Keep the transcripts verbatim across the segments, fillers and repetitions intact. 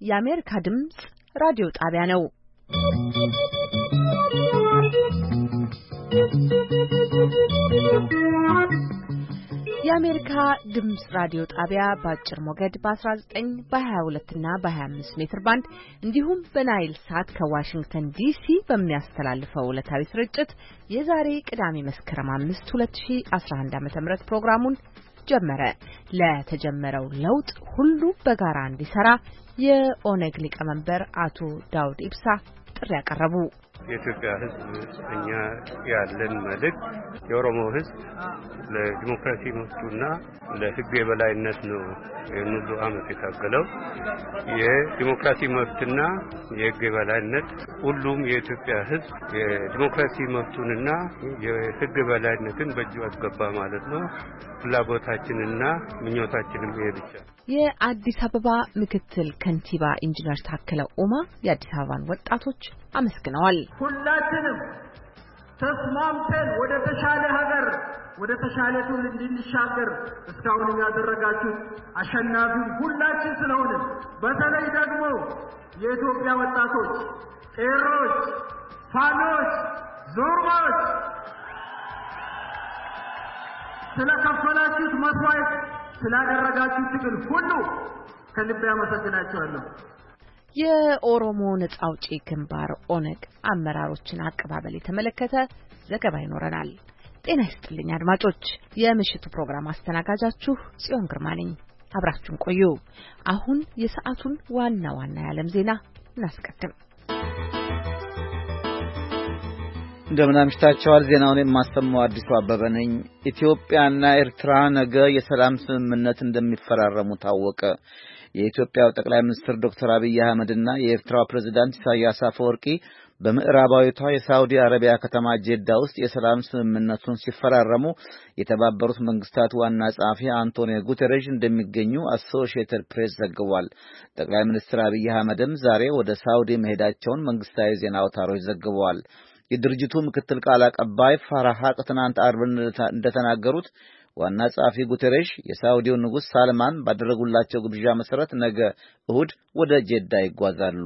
የአሜሪካ ድምጽ ራዲዮ ጣቢያ ነው። የአሜሪካ ድምጽ ራዲዮ ጣቢያ በአጭር ሞገድ በ19 በ22 እና በ25 ሜትር ባንድ እንዲሁም በናይል ሳት ከዋሽንግተን ዲሲ በሚያስተላልፈው ዕለታዊ ስርጭት የዛሬ ቅዳሜ መስከረም አምስት ሁለት ሺህ አስራ አንድ ዓ.ም ፕሮግራሙን ጀመረ። ለተጀመረው ለውጥ ሁሉ በጋራ እንዲሰራ የኦነግ ሊቀመንበር አቶ ዳውድ ኢብሳ ጥሪ ያቀረቡ። የኢትዮጵያ ሕዝብ እኛ ያለን መልእክት የኦሮሞ ሕዝብ ለዲሞክራሲ መብቱና ለሕግ የበላይነት ነው የኑሉ አመት የታገለው። የዲሞክራሲ መብትና የሕግ የበላይነት ሁሉም የኢትዮጵያ ሕዝብ የዲሞክራሲ መብቱንና የሕግ የበላይነትን በእጁ አስገባ ማለት ነው። ፍላጎታችንና ምኞታችንም ይሄ ብቻ። የአዲስ አበባ ምክትል ከንቲባ ኢንጂነር ታከለ ኡማ የአዲስ አበባን ወጣቶች አመስግነዋል። ሁላችንም ተስማምተን ወደ ተሻለ ሀገር ወደ ተሻለ ትውልድ እንድንሻገር እስካሁን ያደረጋችሁት አሸናፊ ሁላችን ስለሆነ በተለይ ደግሞ የኢትዮጵያ ወጣቶች፣ ቄሮች፣ ፋኖች፣ ዞርባዎች ስለከፈላችሁት መስዋዕት ስላደረጋችሁት ትግል ሁሉ ከልብ ያመሰግናችኋለሁ። የኦሮሞ ነጻ አውጪ ግንባር ኦነግ አመራሮችን አቀባበል የተመለከተ ዘገባ ይኖረናል። ጤና ይስጥልኝ አድማጮች፣ የምሽቱ ፕሮግራም አስተናጋጃችሁ ጽዮን ግርማ ነኝ። አብራችሁን ቆዩ። አሁን የሰዓቱን ዋና ዋና የዓለም ዜና እናስቀድም። እንደምን አምሽታችኋል። ዜናውን የማሰማው አዲሱ አበበ ነኝ። ኢትዮጵያና ኤርትራ ነገ የሰላም ስምምነት እንደሚፈራረሙ ታወቀ። የኢትዮጵያው ጠቅላይ ሚኒስትር ዶክተር አብይ አህመድና የኤርትራው ፕሬዝዳንት ኢሳያስ አፈወርቂ በምዕራባዊቷ የሳውዲ አረቢያ ከተማ ጄዳ ውስጥ የሰላም ስምምነቱን ሲፈራረሙ የተባበሩት መንግስታት ዋና ጸሐፊ አንቶኒዮ ጉተሬሽ እንደሚገኙ አሶሺየትድ ፕሬስ ዘግቧል። ጠቅላይ ሚኒስትር አብይ አህመድም ዛሬ ወደ ሳውዲ መሄዳቸውን መንግስታዊ ዜና አውታሮች ዘግበዋል። የድርጅቱ ምክትል ቃል አቀባይ ፋራህ ሀቅ ትናንት አርብ እንደተናገሩት ዋና ጸሐፊ ጉተሬሽ የሳውዲው ንጉስ ሳልማን ባደረጉላቸው ግብዣ መሰረት ነገ እሁድ ወደ ጄዳ ይጓዛሉ።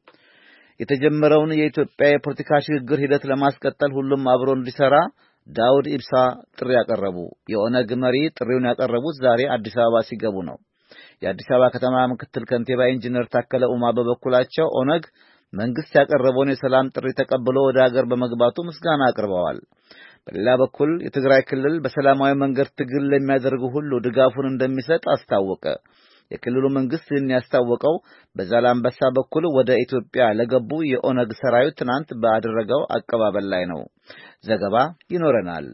የተጀመረውን የኢትዮጵያ የፖለቲካ ሽግግር ሂደት ለማስቀጠል ሁሉም አብሮ እንዲሰራ ዳውድ ኢብሳ ጥሪ ያቀረቡ። የኦነግ መሪ ጥሪውን ያቀረቡት ዛሬ አዲስ አበባ ሲገቡ ነው። የአዲስ አበባ ከተማ ምክትል ከንቲባ ኢንጂነር ታከለ ኡማ በበኩላቸው ኦነግ መንግስት ያቀረበውን የሰላም ጥሪ ተቀብሎ ወደ ሀገር በመግባቱ ምስጋና አቅርበዋል። በሌላ በኩል የትግራይ ክልል በሰላማዊ መንገድ ትግል ለሚያደርጉ ሁሉ ድጋፉን እንደሚሰጥ አስታወቀ። የክልሉ መንግስት ያስታወቀው በዛላምበሳ በኩል ወደ ኢትዮጵያ ለገቡ የኦነግ ሰራዊት ትናንት ባደረገው አቀባበል ላይ ነው። ዘገባ ይኖረናል።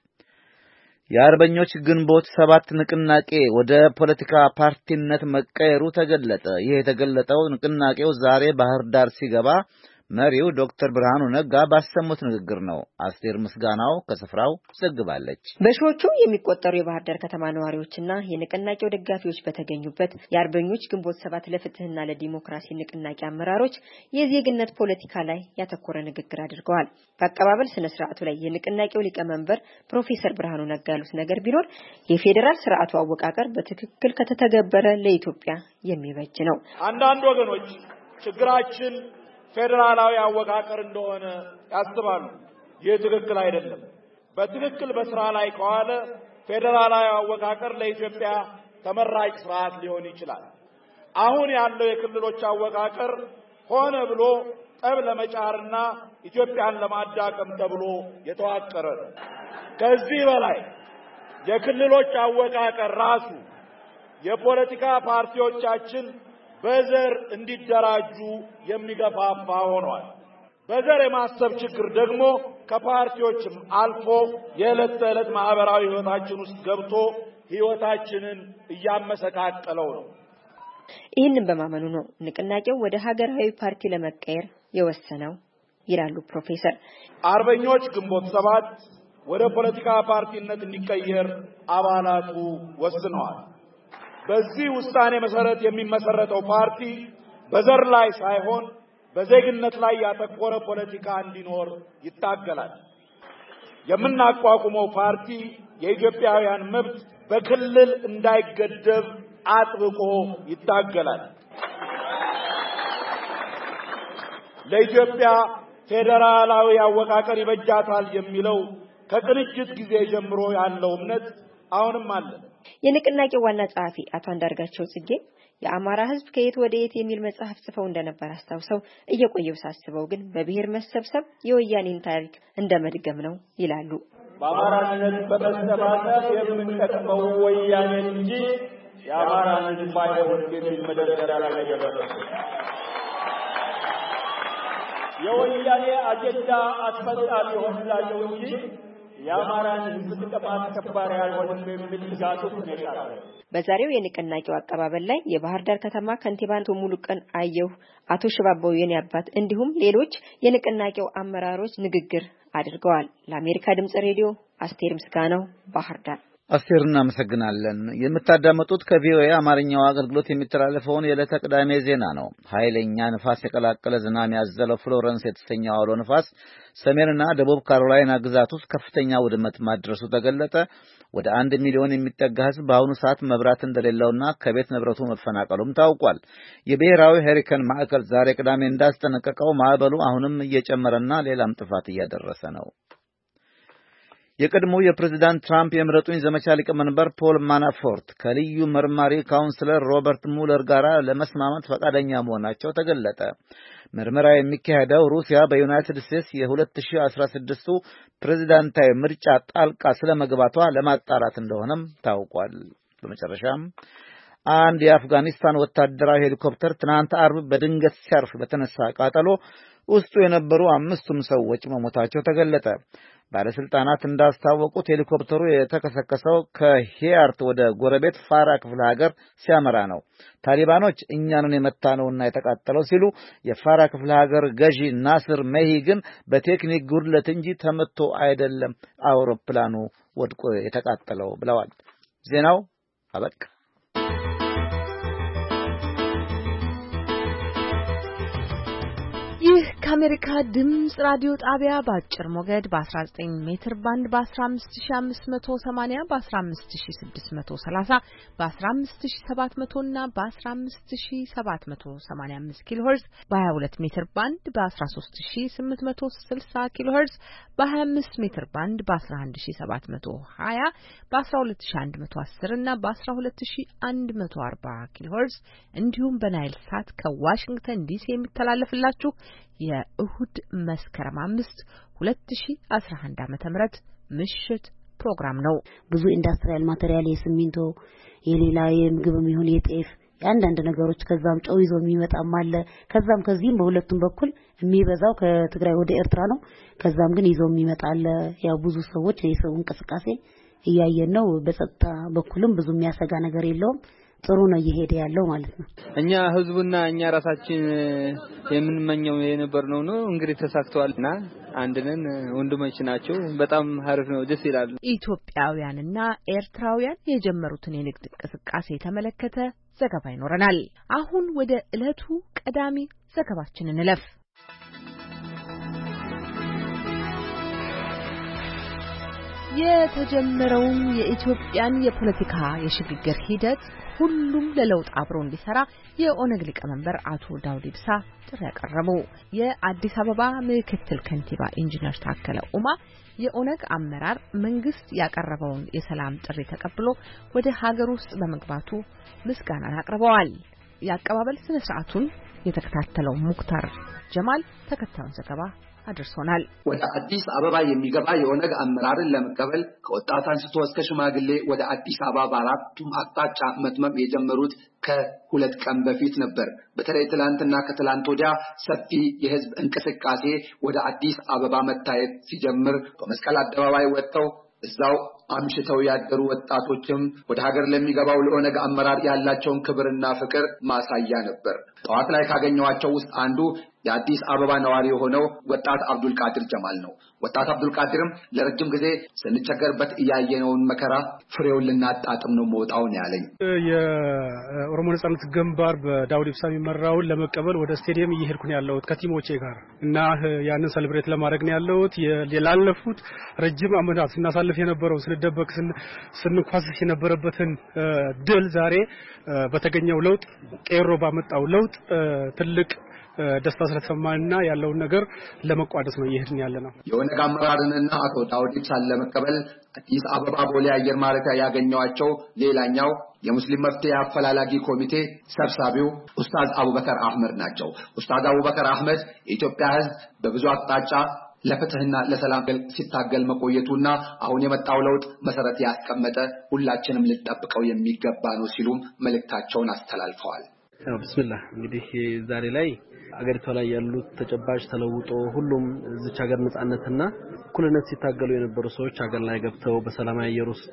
የአርበኞች ግንቦት ሰባት ንቅናቄ ወደ ፖለቲካ ፓርቲነት መቀየሩ ተገለጠ። ይህ የተገለጠው ንቅናቄው ዛሬ ባህር ዳር ሲገባ መሪው ዶክተር ብርሃኑ ነጋ ባሰሙት ንግግር ነው። አስቴር ምስጋናው ከስፍራው ዘግባለች። በሺዎቹ የሚቆጠሩ የባህር ዳር ከተማ ነዋሪዎችና የንቅናቄው ደጋፊዎች በተገኙበት የአርበኞች ግንቦት ሰባት ለፍትህና ለዲሞክራሲ ንቅናቄ አመራሮች የዜግነት ፖለቲካ ላይ ያተኮረ ንግግር አድርገዋል። በአቀባበል ስነ ስርዓቱ ላይ የንቅናቄው ሊቀመንበር ፕሮፌሰር ብርሃኑ ነጋ ያሉት ነገር ቢኖር የፌዴራል ስርዓቱ አወቃቀር በትክክል ከተተገበረ ለኢትዮጵያ የሚበጅ ነው። አንዳንድ ወገኖች ችግራችን ፌደራላዊ አወቃቀር እንደሆነ ያስባሉ። ይህ ትክክል አይደለም። በትክክል በስራ ላይ ከዋለ ፌደራላዊ አወቃቀር ለኢትዮጵያ ተመራጭ ስርዓት ሊሆን ይችላል። አሁን ያለው የክልሎች አወቃቀር ሆነ ብሎ ጠብ ለመጫርና ኢትዮጵያን ለማዳቀም ተብሎ የተዋቀረ ነው። ከዚህ በላይ የክልሎች አወቃቀር ራሱ የፖለቲካ ፓርቲዎቻችን በዘር እንዲደራጁ የሚገፋፋ ሆኗል። በዘር የማሰብ ችግር ደግሞ ከፓርቲዎችም አልፎ የዕለት ተዕለት ማህበራዊ ህይወታችን ውስጥ ገብቶ ህይወታችንን እያመሰቃቀለው ነው። ይህንን በማመኑ ነው ንቅናቄው ወደ ሀገራዊ ፓርቲ ለመቀየር የወሰነው ይላሉ ፕሮፌሰር። አርበኞች ግንቦት ሰባት ወደ ፖለቲካ ፓርቲነት እንዲቀየር አባላቱ ወስነዋል። በዚህ ውሳኔ መሰረት የሚመሰረተው ፓርቲ በዘር ላይ ሳይሆን በዜግነት ላይ ያተኮረ ፖለቲካ እንዲኖር ይታገላል። የምናቋቁመው ፓርቲ የኢትዮጵያውያን መብት በክልል እንዳይገደብ አጥብቆ ይታገላል። ለኢትዮጵያ ፌደራላዊ አወቃቀር ይበጃታል የሚለው ከቅንጅት ጊዜ ጀምሮ ያለው እምነት አሁንም አለ። የንቅናቄው ዋና ጸሐፊ አቶ አንዳርጋቸው ጽጌ የአማራ ሕዝብ ከየት ወደ የት የሚል መጽሐፍ ጽፈው እንደነበር አስታውሰው እየቆየው ሳስበው ግን በብሔር መሰብሰብ የወያኔን ታሪክ እንደመድገም ነው ይላሉ። በአማራነት በመሰባሰብ የምንጠቅመው ወያኔ እንጂ የአማራን ሕዝብ ባይሆን የሚል መደርደሪያ ላይ ደረሰ። የወያኔ አጀንዳ አስፈጻሚ ሆነላቸው እንጂ የአማራን ሕዝብ ጥቅም አስከባሪ አይሆንም የሚል ስጋት ውስጥ ነው ያለው። በዛሬው የንቅናቄው አቀባበል ላይ የባህር ዳር ከተማ ከንቲባ አቶ ሙሉቀን አየሁ፣ አቶ ሽባባው የኔ አባት እንዲሁም ሌሎች የንቅናቄው አመራሮች ንግግር አድርገዋል። ለአሜሪካ ድምጽ ሬዲዮ አስቴር ምስጋናው ባህር ዳር። አስቴር እናመሰግናለን። የምታዳመጡት ከቪኦኤ አማርኛው አገልግሎት የሚተላለፈውን የዕለተ ቅዳሜ ዜና ነው። ኃይለኛ ንፋስ የቀላቀለ ዝናብ ያዘለው ፍሎረንስ የተሰኘው አውሎ ንፋስ ሰሜንና ደቡብ ካሮላይና ግዛት ውስጥ ከፍተኛ ውድመት ማድረሱ ተገለጠ። ወደ አንድ ሚሊዮን የሚጠጋ ሕዝብ በአሁኑ ሰዓት መብራት እንደሌለውና ከቤት ንብረቱ መፈናቀሉም ታውቋል። የብሔራዊ ሄሪኬን ማዕከል ዛሬ ቅዳሜ እንዳስጠነቀቀው ማዕበሉ አሁንም እየጨመረና ሌላም ጥፋት እያደረሰ ነው። የቀድሞው የፕሬዝዳንት ትራምፕ የምረጡኝ ዘመቻ ሊቀመንበር ፖል ማናፎርት ከልዩ መርማሪ ካውንስለር ሮበርት ሙለር ጋር ለመስማማት ፈቃደኛ መሆናቸው ተገለጠ። ምርመራ የሚካሄደው ሩሲያ በዩናይትድ ስቴትስ የ2016ቱ ፕሬዝዳንታዊ ምርጫ ጣልቃ ስለመግባቷ ለማጣራት እንደሆነም ታውቋል። በመጨረሻም አንድ የአፍጋኒስታን ወታደራዊ ሄሊኮፕተር ትናንት አርብ በድንገት ሲያርፍ በተነሳ ቃጠሎ ውስጡ የነበሩ አምስቱም ሰዎች መሞታቸው ተገለጠ። ባለስልጣናት እንዳስታወቁት ሄሊኮፕተሩ የተከሰከሰው ከሂያርት ወደ ጎረቤት ፋራ ክፍለ ሀገር ሲያመራ ነው። ታሊባኖች እኛንን የመታነውና የተቃጠለው ሲሉ፣ የፋራ ክፍለ ሀገር ገዢ ናስር መሂ ግን በቴክኒክ ጉድለት እንጂ ተመቶ አይደለም አውሮፕላኑ ወድቆ የተቃጠለው ብለዋል። ዜናው አበቃ። ይህ ከአሜሪካ ድምጽ ራዲዮ ጣቢያ በአጭር ሞገድ በ19 ሜትር ባንድ በ15580 በ15630 በ15700 እና በ15785 ኪሎ ሄርዝ በ22 ሜትር ባንድ በ13860 ኪሎ ሄርዝ በ25 ሜትር ባንድ በ11720 በ12110 እና በ12140 ኪሎ ሄርዝ እንዲሁም በናይል ሳት ከዋሽንግተን ዲሲ የሚተላለፍላችሁ የእሁድ መስከረም አምስት ሁለት ሺህ አስራ አንድ ዓመተ ምህረት ምሽት ፕሮግራም ነው። ብዙ ኢንዳስትሪያል ማቴሪያል የሲሚንቶ የሌላ የምግብም ይሁን የጤፍ ያንዳንድ ነገሮች ከዛም ጨው ይዞ የሚመጣም አለ። ከዛም ከዚህም በሁለቱም በኩል የሚበዛው ከትግራይ ወደ ኤርትራ ነው። ከዛም ግን ይዞ የሚመጣ አለ። ያው ብዙ ሰዎች የሰው እንቅስቃሴ እያየን ነው። በጸጥታ በኩልም ብዙ የሚያሰጋ ነገር የለውም። ጥሩ ነው እየሄደ ያለው ማለት ነው። እኛ ህዝቡና እኛ ራሳችን የምንመኘው የነበርነው ነው እንግዲህ ተሳክቷልና አንድነን ወንድሞች ናቸው። በጣም አሪፍ ነው፣ ደስ ይላል። ኢትዮጵያውያንና ኤርትራውያን የጀመሩትን የንግድ እንቅስቃሴ የተመለከተ ዘገባ ይኖረናል። አሁን ወደ ዕለቱ ቀዳሚ ዘገባችን እንለፍ። የተጀመረውን የኢትዮጵያን የፖለቲካ የሽግግር ሂደት ሁሉም ለለውጥ አብሮ እንዲሰራ የኦነግ ሊቀመንበር አቶ ዳውድ ኢብሳ ጥሪ ያቀረቡ። የአዲስ አበባ ምክትል ከንቲባ ኢንጂነር ታከለ ኡማ የኦነግ አመራር መንግስት ያቀረበውን የሰላም ጥሪ ተቀብሎ ወደ ሀገር ውስጥ በመግባቱ ምስጋናን አቅርበዋል። የአቀባበል ስነ ስርዓቱን የተከታተለው ሙክታር ጀማል ተከታዩን ዘገባ አድርሶናል። ወደ አዲስ አበባ የሚገባ የኦነግ አመራርን ለመቀበል ከወጣት አንስቶ እስከ ሽማግሌ ወደ አዲስ አበባ በአራቱም አቅጣጫ መትመም የጀመሩት ከሁለት ቀን በፊት ነበር። በተለይ ትላንትና ከትላንት ወዲያ ሰፊ የህዝብ እንቅስቃሴ ወደ አዲስ አበባ መታየት ሲጀምር በመስቀል አደባባይ ወጥተው እዛው አምሽተው ያደሩ ወጣቶችም ወደ ሀገር ለሚገባው ለኦነግ አመራር ያላቸውን ክብርና ፍቅር ማሳያ ነበር። ጠዋት ላይ ካገኘዋቸው ውስጥ አንዱ የአዲስ አበባ ነዋሪ የሆነው ወጣት አብዱል ቃድር ጀማል ነው። ወጣት አብዱል ቃድርም ለረጅም ጊዜ ስንቸገርበት እያየነውን መከራ ፍሬውን ልናጣጥም ነው መውጣውን ያለኝ። የኦሮሞ ነጻነት ግንባር በዳውድ ኢብሳ የሚመራውን ለመቀበል ወደ ስቴዲየም እየሄድኩ ነው ያለሁት ከቲሞቼ ጋር እና ያንን ሰለብሬት ለማድረግ ነው ያለሁት። የላለፉት ረጅም ዓመታት ስናሳልፍ የነበረው ስንደበቅ ስንኳስስ የነበረበትን ድል ዛሬ በተገኘው ለውጥ ቄሮ ባመጣው ለውጥ ትልቅ ደስታ ስለተሰማንና ያለውን ነገር ለመቋደስ ነው እየሄድን ያለነው። የኦነግ አመራርንና አቶ ዳውድ ኢብሳን ለመቀበል አዲስ አበባ ቦሌ አየር ማረፊያ ያገኘዋቸው ሌላኛው የሙስሊም መፍትሄ አፈላላጊ ኮሚቴ ሰብሳቢው ኡስታዝ አቡበከር አህመድ ናቸው። ኡስታዝ አቡበከር አህመድ የኢትዮጵያ ሕዝብ በብዙ አቅጣጫ ለፍትህና ለሰላም ሲታገል መቆየቱና አሁን የመጣው ለውጥ መሰረት ያስቀመጠ ሁላችንም ልንጠብቀው የሚገባ ነው ሲሉ መልእክታቸውን አስተላልፈዋል። ብስሚላህ እንግዲህ ዛሬ ላይ አገሪቷ ላይ ያሉት ተጨባጭ ተለውጦ ሁሉም እዚች ሀገር ነጻነትና እኩልነት ሲታገሉ የነበሩ ሰዎች ሀገር ላይ ገብተው በሰላማዊ አየር ውስጥ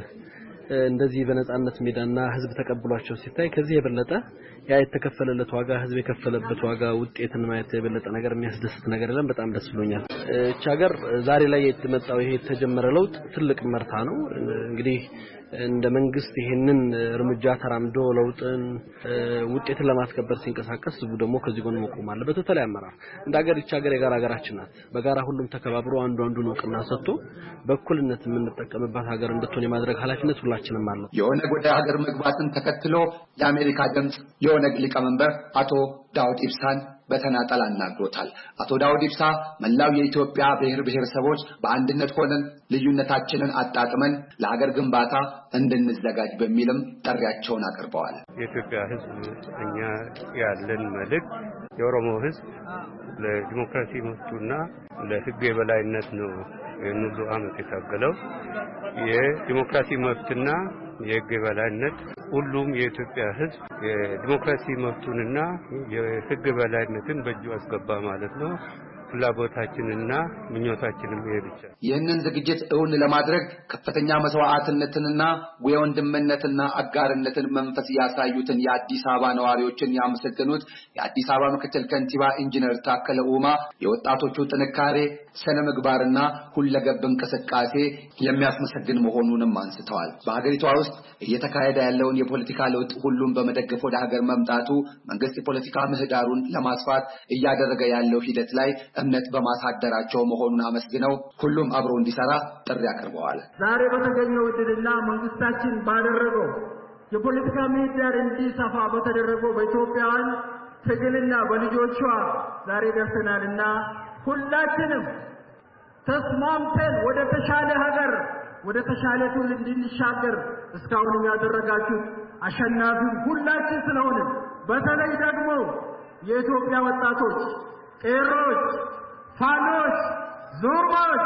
እንደዚህ በነጻነት ሜዳና ህዝብ ተቀብሏቸው ሲታይ ከዚህ የበለጠ ያ የተከፈለለት ዋጋ ህዝብ የከፈለበት ዋጋ ውጤትን ማየት የበለጠ ነገር የሚያስደስት ነገር የለም። በጣም ደስ ብሎኛል። እቺ ሀገር ዛሬ ላይ የተመጣው ይሄ የተጀመረ ለውጥ ትልቅ መርታ ነው። እንግዲህ እንደ መንግስት ይሄንን እርምጃ ተራምዶ ለውጥን ውጤትን ለማስከበር ሲንቀሳቀስ ህዝቡ ደግሞ ከዚህ ጎን መቆም አለበት። በተለይ አመራር እንደ ሀገር እቺ ሀገር የጋራ ሀገራችን ናት። በጋራ ሁሉም ተከባብሮ አንዱ አንዱን እውቅና ሰጥቶ በእኩልነት የምንጠቀምባት ሀገር እንድትሆን የማድረግ ኃላፊነት ሁላችንም አለ። የኦነግ ወደ ሀገር መግባትን ተከትሎ የአሜሪካ ድምጽ የኦነግ ሊቀመንበር አቶ ዳውድ ኢብሳን በተናጠል አናግሮታል። አቶ ዳውድ ኢብሳ መላው የኢትዮጵያ ብሔር ብሔረሰቦች በአንድነት ሆነን ልዩነታችንን አጣጥመን ለሀገር ግንባታ እንድንዘጋጅ በሚልም ጥሪያቸውን አቅርበዋል። የኢትዮጵያ ሕዝብ እኛ ያለን መልእክት የኦሮሞ ሕዝብ ለዲሞክራሲ መብቱና ለሕግ የበላይነት ነው የኑሉ አመት የታገለው። የዲሞክራሲ መብትና የሕግ የበላይነት ሁሉም የኢትዮጵያ ሕዝብ የዲሞክራሲ መብቱንና የሕግ የበላይነትን በእጁ አስገባ ማለት ነው። ፍላጎታችንና ምኞታችንም ይሄ ብቻ። ይህንን ዝግጅት እውን ለማድረግ ከፍተኛ መስዋዕትነትንና የወንድምነትና አጋርነትን መንፈስ ያሳዩትን የአዲስ አበባ ነዋሪዎችን ያመሰገኑት የአዲስ አበባ ምክትል ከንቲባ ኢንጂነር ታከለ ኡማ የወጣቶቹ ጥንካሬ ስነ ምግባርና ሁለገብ እንቅስቃሴ የሚያስመሰግን መሆኑንም አንስተዋል። በሀገሪቷ ውስጥ እየተካሄደ ያለውን የፖለቲካ ለውጥ ሁሉም በመደገፍ ወደ ሀገር መምጣቱ መንግስት የፖለቲካ ምህዳሩን ለማስፋት እያደረገ ያለው ሂደት ላይ እምነት በማሳደራቸው መሆኑን አመስግነው ሁሉም አብሮ እንዲሰራ ጥሪ አቅርበዋል። ዛሬ በተገኘው ዕድልና መንግስታችን ባደረገው የፖለቲካ ምህዳር እንዲሰፋ በተደረገው በኢትዮጵያውያን ትግልና በልጆቿ ዛሬ ደርሰናልና ሁላችንም ተስማምተን ወደ ተሻለ ሀገር ወደ ተሻለ ትውልድ እንድንሻገር እስካሁን ያደረጋችሁት አሸናፊ ሁላችን ስለሆነ በተለይ ደግሞ የኢትዮጵያ ወጣቶች ቄሮች፣ ፋኖች፣ ዞርባዎች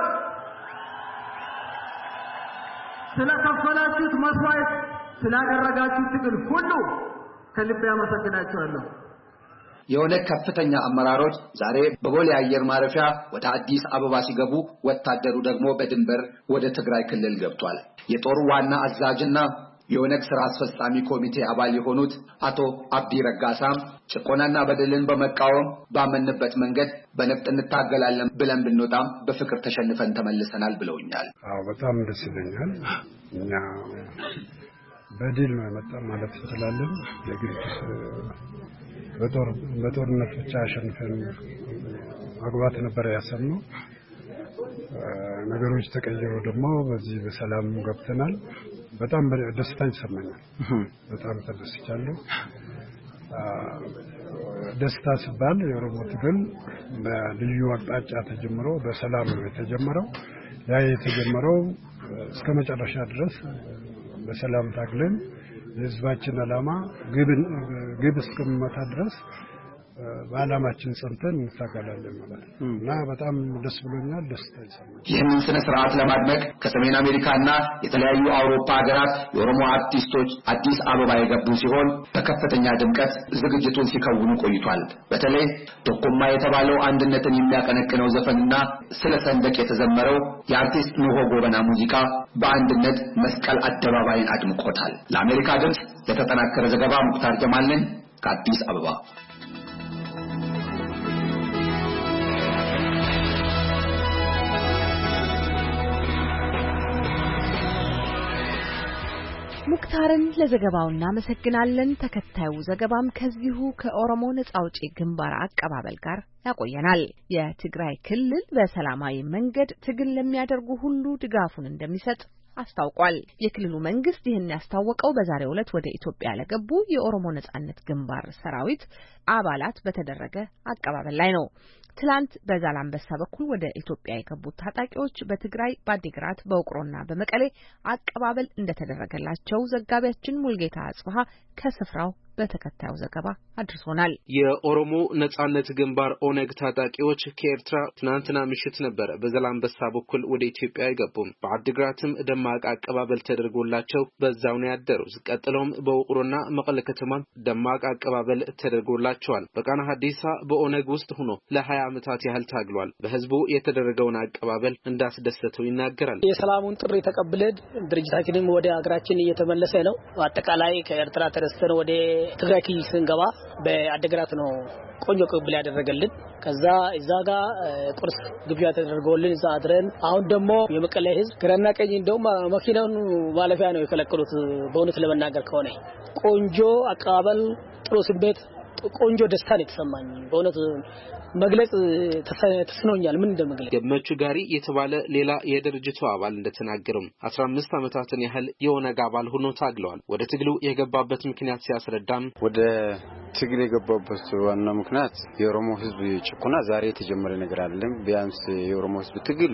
ስለከፈላችሁት መስዋዕት ስላደረጋችሁት ትግል ሁሉ ከልብ ያመሰግናችኋለሁ። የኦነግ ከፍተኛ አመራሮች ዛሬ በቦሌ አየር ማረፊያ ወደ አዲስ አበባ ሲገቡ ወታደሩ ደግሞ በድንበር ወደ ትግራይ ክልል ገብቷል። የጦሩ ዋና አዛዥና የኦነግ ስራ አስፈጻሚ ኮሚቴ አባል የሆኑት አቶ አብዲ ረጋሳም ጭቆናና በደልን በመቃወም ባመንበት መንገድ በነፍጥ እንታገላለን ብለን ብንወጣም በፍቅር ተሸንፈን ተመልሰናል ብለውኛል። አዎ በጣም ደስ ይለኛል። እኛ በድል ነው የመጣ ማለት እንችላለን። የግድ በጦር በጦርነት ብቻ አሸንፈን መግባት ነበር ያሰብነው። ነገሮች ተቀየሩ ደግሞ በዚህ በሰላም ገብተናል። በጣም ደስታ ይሰማኛል። በጣም ተደስቻለሁ። ደስታ ሲባል የኦሮሞ ትግል በልዩ አቅጣጫ ተጀምሮ በሰላም ነው የተጀመረው። ያ የተጀመረው እስከ መጨረሻ ድረስ በሰላም ታግለን የህዝባችን ዓላማ ግብ ግብ እስከሚመታ ድረስ በዓላማችን ጸንተን እንታገላለን ማለት ነው እና በጣም ደስ ብሎኛል። ደስታ ይሰማኛል። ይህንን ስነ ስርዓት ለማድመቅ ከሰሜን አሜሪካና የተለያዩ አውሮፓ ሀገራት የኦሮሞ አርቲስቶች አዲስ አበባ የገቡ ሲሆን በከፍተኛ ድምቀት ዝግጅቱን ሲከውኑ ቆይቷል። በተለይ ቶኮማ የተባለው አንድነትን የሚያቀነቅነው ዘፈንና ስለ ሰንደቅ የተዘመረው የአርቲስት ኑሆ ጎበና ሙዚቃ በአንድነት መስቀል አደባባይን አድምቆታል። ለአሜሪካ ድምፅ ለተጠናከረ ዘገባ ሙክታር ጀማል ነኝ ከአዲስ አበባ። ሙክታርን ለዘገባው እናመሰግናለን። ተከታዩ ዘገባም ከዚሁ ከኦሮሞ ነጻ አውጪ ግንባር አቀባበል ጋር ያቆየናል። የትግራይ ክልል በሰላማዊ መንገድ ትግል ለሚያደርጉ ሁሉ ድጋፉን እንደሚሰጥ አስታውቋል። የክልሉ መንግስት ይህን ያስታወቀው በዛሬው ዕለት ወደ ኢትዮጵያ ለገቡ የኦሮሞ ነጻነት ግንባር ሰራዊት አባላት በተደረገ አቀባበል ላይ ነው። ትላንት በዛላምበሳ በኩል ወደ ኢትዮጵያ የገቡት ታጣቂዎች በትግራይ በአዲግራት በውቅሮና በመቀሌ አቀባበል እንደተደረገላቸው ዘጋቢያችን ሙልጌታ አጽብሃ ከስፍራው በተከታዩ ዘገባ አድርሶናል። የኦሮሞ ነጻነት ግንባር ኦነግ ታጣቂዎች ከኤርትራ ትናንትና ምሽት ነበር በዛላምበሳ በኩል ወደ ኢትዮጵያ የገቡት። በአዲግራትም ደማቅ አቀባበል ተደርጎላቸው በዛው ነው ያደሩት። ቀጥሎም በውቅሮና መቀለ ከተማ ደማቅ አቀባበል ተደርጎላቸዋል። በቃና ሐዲሳ በኦነግ ውስጥ ሆኖ ለ20 ዓመታት ያህል ታግሏል። በህዝቡ የተደረገውን አቀባበል እንዳስደሰተው ይናገራል። የሰላሙን ጥሪ ተቀብለን ድርጅታችንም ወደ አገራችን እየተመለሰ ነው። አጠቃላይ ከኤርትራ ተነስተን ወደ ትግራይ ክልል ስንገባ በአዲግራት ነው ቆንጆ ቅብል ያደረገልን። ከዛ እዛ ጋር ቁርስ ግብዣ ተደርጎልን እዛ አድረን አሁን ደግሞ የመቀሌ ህዝብ ግራና ቀኝ እንደውም መኪናውን ማለፊያ ነው የከለከሉት። በእውነት ለመናገር ከሆነ ቆንጆ አቀባበል፣ ጥሩ ስሜት፣ ቆንጆ ደስታ ነው የተሰማኝ። በእውነት መግለጽ ተስኖኛል። ምን እንደመግለጽ ገመቹ ጋሪ የተባለ ሌላ የድርጅቱ አባል እንደተናገረው አስራ አምስት ዓመታትን ያህል የኦነግ አባል ሆኖ ታግለዋል። ወደ ትግሉ የገባበት ምክንያት ሲያስረዳም ወደ ትግል የገባበት ዋና ምክንያት የኦሮሞ ህዝብ ጭቆና ዛሬ የተጀመረ ነገር አይደለም። ቢያንስ የኦሮሞ ህዝብ ትግል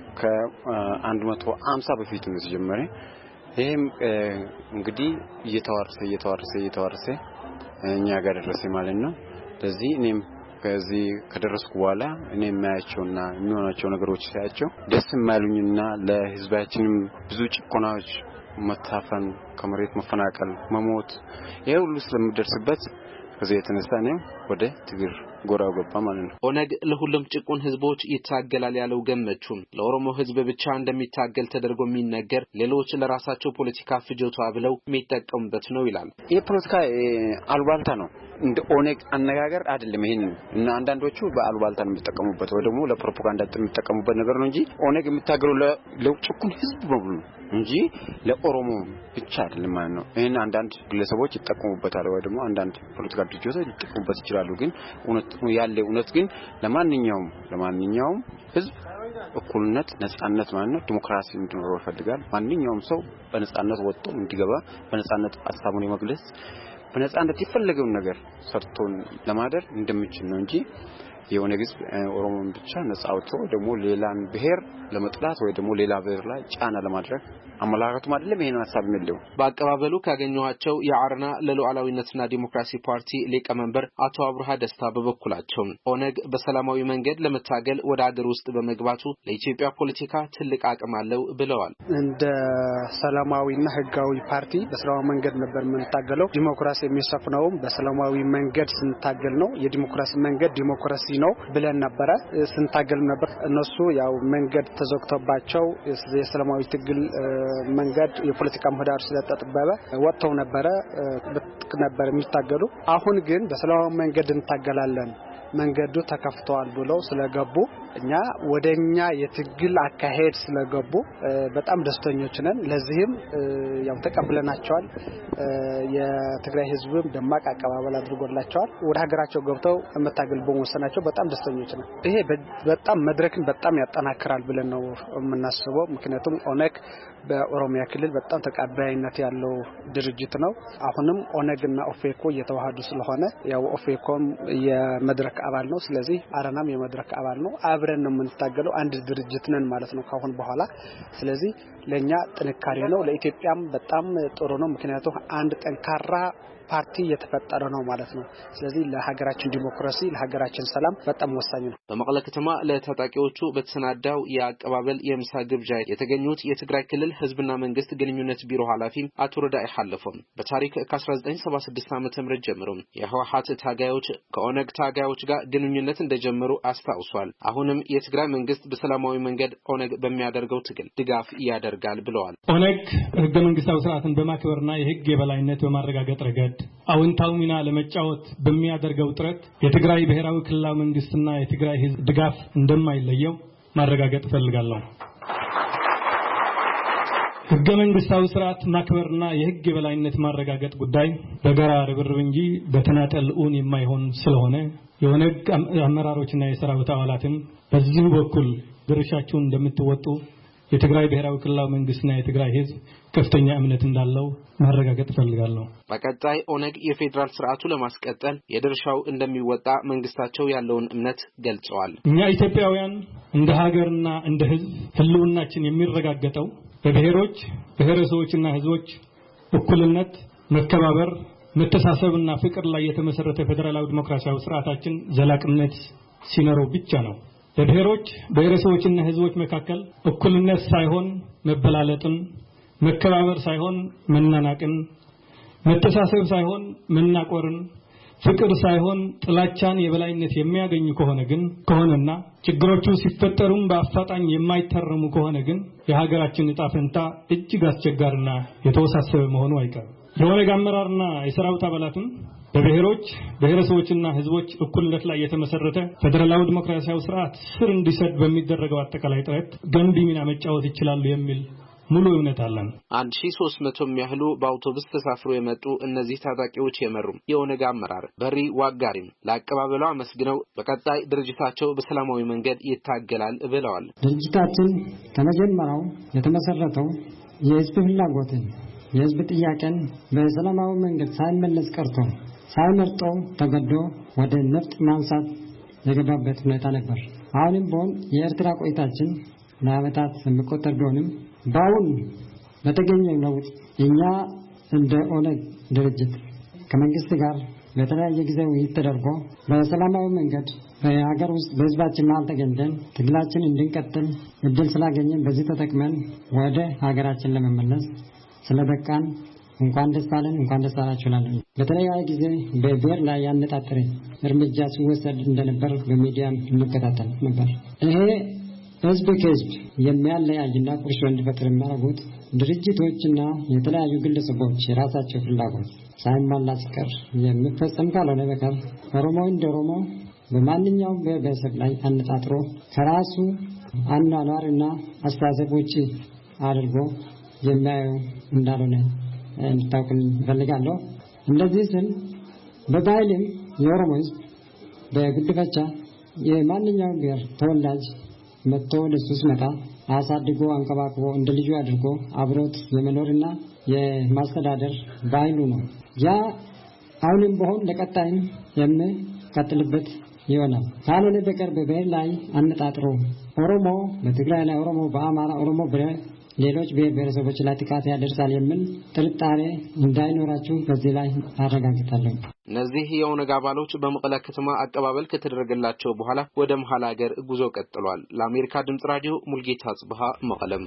ከአንድ መቶ ሃምሳ በፊት ነው የተጀመረ። ይሄም እንግዲህ እየተዋረሰ እየተዋረሰ እየተዋረሰ እኛ ጋር ደረሰ ማለት ነው። ስለዚህ እኔም ከዚህ ከደረስኩ በኋላ እኔ የማያቸውና የሚሆናቸው ነገሮች ሳያቸው ደስ የማይሉኝና ለህዝባችንም ብዙ ጭቆናዎች፣ መታፈን፣ ከመሬት መፈናቀል፣ መሞት ይሄ ሁሉ ስለምደርስበት ከዚህ የተነሳ ነው ወደ ትግል ጎራው ገባ ማለት ነው። ኦነግ ለሁሉም ጭቁን ህዝቦች ይታገላል ያለው ገመቹ ለኦሮሞ ህዝብ ብቻ እንደሚታገል ተደርጎ የሚነገር ሌሎች ለራሳቸው ፖለቲካ ፍጆታ ብለው የሚጠቀሙበት ነው ይላል። ይሄ ፖለቲካ አልባልታ ነው፣ እንደ ኦነግ አነጋገር አይደለም። ይሄን እና አንዳንዶቹ በአልባልታ ነው የሚጠቀሙበት ወይ ደግሞ ለፕሮፓጋንዳ የሚጠቀሙበት ነገር ነው እንጂ ኦነግ የሚታገለው ለጭቁን ህዝብ በሙሉ እንጂ ለኦሮሞ ብቻ አይደለም ማለት ነው። ይሄን አንዳንድ ግለሰቦች ይጠቀሙበታል ወይ ደግሞ አንዳንድ ፖለቲካ ድርጅቶች ይጠቀሙበት ይችላሉ። ግን እውነት ያለ እውነት ግን ለማንኛውም ለማንኛውም ህዝብ እኩልነት፣ ነጻነት ማለት ነው ዲሞክራሲ እንዲኖር ይፈልጋል። ማንኛውም ሰው በነጻነት ወጥቶ እንዲገባ በነጻነት ሐሳቡን የመግለጽ በነጻነት የፈለገውን ነገር ሰርቶን ለማደር እንደምችል ነው እንጂ የኦነግ ህዝብ ኦሮሞን ብቻ ነጻ አውጥቶ ደግሞ ሌላን ብሔር ለመጥላት ወይ ደግሞ ሌላ ብሔር ላይ ጫና ለማድረግ አመላካቱም አይደለም። ይሄን ሐሳብ ነው። በአቀባበሉ ካገኘኋቸው የአርና ለሉዓላዊነትና ዲሞክራሲ ፓርቲ ሊቀመንበር አቶ አብርሃ ደስታ በበኩላቸው ኦነግ በሰላማዊ መንገድ ለመታገል ወደ አገር ውስጥ በመግባቱ ለኢትዮጵያ ፖለቲካ ትልቅ አቅም አለው ብለዋል። እንደ ሰላማዊና ህጋዊ ፓርቲ በሰላማዊ መንገድ ነበር የምንታገለው። ዲሞክራሲ የሚሰፍነውም በሰላማዊ መንገድ ስንታገል ነው። የዲሞክራሲ መንገድ ዲሞክራሲ ነው ብለን ነበር ስንታገል ነበር። እነሱ ያው መንገድ ተዘግቶባቸው የሰላማዊ ትግል መንገድ የፖለቲካ ምህዳር ስለተጠበበ ወጥተው ነበር ነበር የሚታገሉ። አሁን ግን በሰላማዊ መንገድ እንታገላለን መንገዱ ተከፍቷል ብለው ስለገቡ እኛ ወደኛ የትግል አካሄድ ስለገቡ በጣም ደስተኞች ነን። ለዚህም ያው ተቀበለናቸዋል። የትግራይ ህዝብም ደማቅ አቀባበል አድርጎላቸዋል። ወደ ሀገራቸው ገብተው መታገል በመወሰናቸው በጣም ደስተኞች ነን። ይሄ በጣም መድረክን በጣም ያጠናክራል ብለን ነው የምናስበው። ምክንያቱም ኦነግ በኦሮሚያ ክልል በጣም ተቀባይነት ያለው ድርጅት ነው። አሁንም ኦነግና ኦፌኮ እየተዋሃዱ ስለሆነ ያው ኦፌኮም የመድረክ አባል ነው። ስለዚህ አረናም የመድረክ አባል ነው። አብረን ነው የምንታገለው። አንድ ድርጅት ነን ማለት ነው ካሁን በኋላ። ስለዚህ ለኛ ጥንካሬ ነው፣ ለኢትዮጵያም በጣም ጥሩ ነው። ምክንያቱም አንድ ጠንካራ ፓርቲ የተፈጠረ ነው ማለት ነው። ስለዚህ ለሀገራችን ዲሞክራሲ ለሀገራችን ሰላም በጣም ወሳኝ ነው። በመቀለ ከተማ ለታጣቂዎቹ በተሰናዳው የአቀባበል የምሳ ግብዣ የተገኙት የትግራይ ክልል ህዝብና መንግስት ግንኙነት ቢሮ ኃላፊ አቶ ረዳኢ ሐለፎም በታሪክ ከ1976 ዓመተ ምህረት ጀምሮ የህወሓት ታጋዮች ከኦነግ ታጋዮች ጋር ግንኙነት እንደጀመሩ አስታውሷል። አሁንም የትግራይ መንግስት በሰላማዊ መንገድ ኦነግ በሚያደርገው ትግል ድጋፍ ያደርጋል ብለዋል። ኦነግ ህገ መንግስታዊ ስርዓትን በማክበርና የህግ የበላይነት በማረጋገጥ ረገድ አዎንታዊ ሚና ለመጫወት በሚያደርገው ጥረት የትግራይ ብሔራዊ ክልላዊ መንግስትና የትግራይ ህዝብ ድጋፍ እንደማይለየው ማረጋገጥ ፈልጋለሁ። ህገ መንግስታዊ ስርዓት ማክበርና የህግ የበላይነት ማረጋገጥ ጉዳይ በጋራ ርብርብ እንጂ በተናጠል ኡን የማይሆን ስለሆነ የኦነግ አመራሮችና የሰራዊት አባላትም በዚህ በኩል ድርሻቸውን እንደምትወጡ የትግራይ ብሔራዊ ክልላዊ መንግስትና የትግራይ ህዝብ ከፍተኛ እምነት እንዳለው ማረጋገጥ ፈልጋለሁ። በቀጣይ ኦነግ የፌደራል ስርዓቱ ለማስቀጠል የድርሻው እንደሚወጣ መንግስታቸው ያለውን እምነት ገልጸዋል። እኛ ኢትዮጵያውያን እንደ ሀገርና እንደ ህዝብ ህልውናችን የሚረጋገጠው በብሔሮች ብሔረሰቦችና ህዝቦች እኩልነት፣ መከባበር፣ መተሳሰብና ፍቅር ላይ የተመሰረተ ፌደራላዊ ዲሞክራሲያዊ ስርዓታችን ዘላቂነት ሲኖረው ብቻ ነው። በብሔሮች ብሔረሰቦችና ህዝቦች መካከል እኩልነት ሳይሆን መበላለጥን፣ መከባበር ሳይሆን መናናቅን፣ መተሳሰብ ሳይሆን መናቆርን፣ ፍቅር ሳይሆን ጥላቻን የበላይነት የሚያገኙ ከሆነ ግን ከሆነና ችግሮቹ ሲፈጠሩም በአፋጣኝ የማይተረሙ ከሆነ ግን የሀገራችን ዕጣ ፈንታ እጅግ አስቸጋሪና የተወሳሰበ መሆኑ አይቀርም። የኦነግ አመራርና የሰራዊት አባላትም በብሔሮች ብሔረሰቦችና ህዝቦች እኩልነት ላይ የተመሰረተ ፌደራላዊ ዲሞክራሲያዊ ስርዓት ስር እንዲሰድ በሚደረገው አጠቃላይ ጥረት ገንቢ ሚና መጫወት ይችላሉ የሚል ሙሉ እምነት አለን። አንድ ሺህ ሦስት መቶ የሚያህሉ በአውቶቡስ ተሳፍሮ የመጡ እነዚህ ታጣቂዎች የመሩ የኦነግ አመራር በሪ ዋጋሪም ለአቀባበሉ አመስግነው በቀጣይ ድርጅታቸው በሰላማዊ መንገድ ይታገላል ብለዋል። ድርጅታችን ከመጀመሪያው የተመሰረተው የህዝብ ፍላጎትን የህዝብ ጥያቄን በሰላማዊ መንገድ ሳይመለስ ቀርቶ ሳይመርጦ ተገዶ ወደ ነፍጥ ማንሳት የገባበት ሁኔታ ነበር። አሁንም ቢሆን የኤርትራ ቆይታችን ለዓመታት የሚቆጠር ቢሆንም በአሁን በተገኘው ለውጥ እኛ እንደ ኦነግ ድርጅት ከመንግስት ጋር በተለያየ ጊዜ ውይይት ተደርጎ በሰላማዊ መንገድ በሀገር ውስጥ በህዝባችን መሀል ተገኝተን ትግላችን እንድንቀጥል እድል ስላገኘን በዚህ ተጠቅመን ወደ ሀገራችን ለመመለስ ስለበቃን እንኳን ደስ አለን እንኳን ደስ አላችሁ እላለሁ። በተለያየ ጊዜ በብሔር ላይ ያነጣጠረ እርምጃ ሲወሰድ እንደነበር በሚዲያም እንከታተል ነበር። ይሄ ህዝብ ከህዝብ የሚያለያይና ቁርሾ እንዲፈጠር የሚያደርጉት ድርጅቶችና የተለያዩ ግለሰቦች የራሳቸው ፍላጎት ሳይሟላ ሲቀር የሚፈጸም ካልሆነ በቀር ኦሮሞ እንደ ኦሮሞ በማንኛውም ብሔረሰብ ላይ አነጣጥሮ ከራሱ አኗኗርና አስተሳሰብ ውጪ አድርጎ የሚያዩ እንዳልሆነ እንድታውቁ እፈልጋለሁ። እንደዚህ ስል በባህልም የኦሮሞ ህዝብ በጉድፈቻ የማንኛውም ብሔር ተወላጅ መጥቶ ለሱስ መጣ አሳድጎ አንከባክቦ እንደ ልጁ አድርጎ አብሮት የመኖርና የማስተዳደር ባህሉ ነው። ያ አሁንም ቢሆን ለቀጣይም የሚቀጥልበት ይሆናል። ካልሆነ በቀር በብሔር ላይ አነጣጥሮ ኦሮሞ በትግራይ ላይ ኦሮሞ በአማራ ኦሮሞ ሌሎች ብሔር ብሔረሰቦች ላይ ጥቃት ያደርሳል የሚል ጥርጣሬ እንዳይኖራችሁ በዚህ ላይ አረጋግጣለሁ። እነዚህ የኦነግ አባሎች በመቀለ ከተማ አቀባበል ከተደረገላቸው በኋላ ወደ መሐል ሀገር ጉዞ ቀጥሏል። ለአሜሪካ ድምጽ ራዲዮ ሙልጌታ ጽብሃ መቀለም።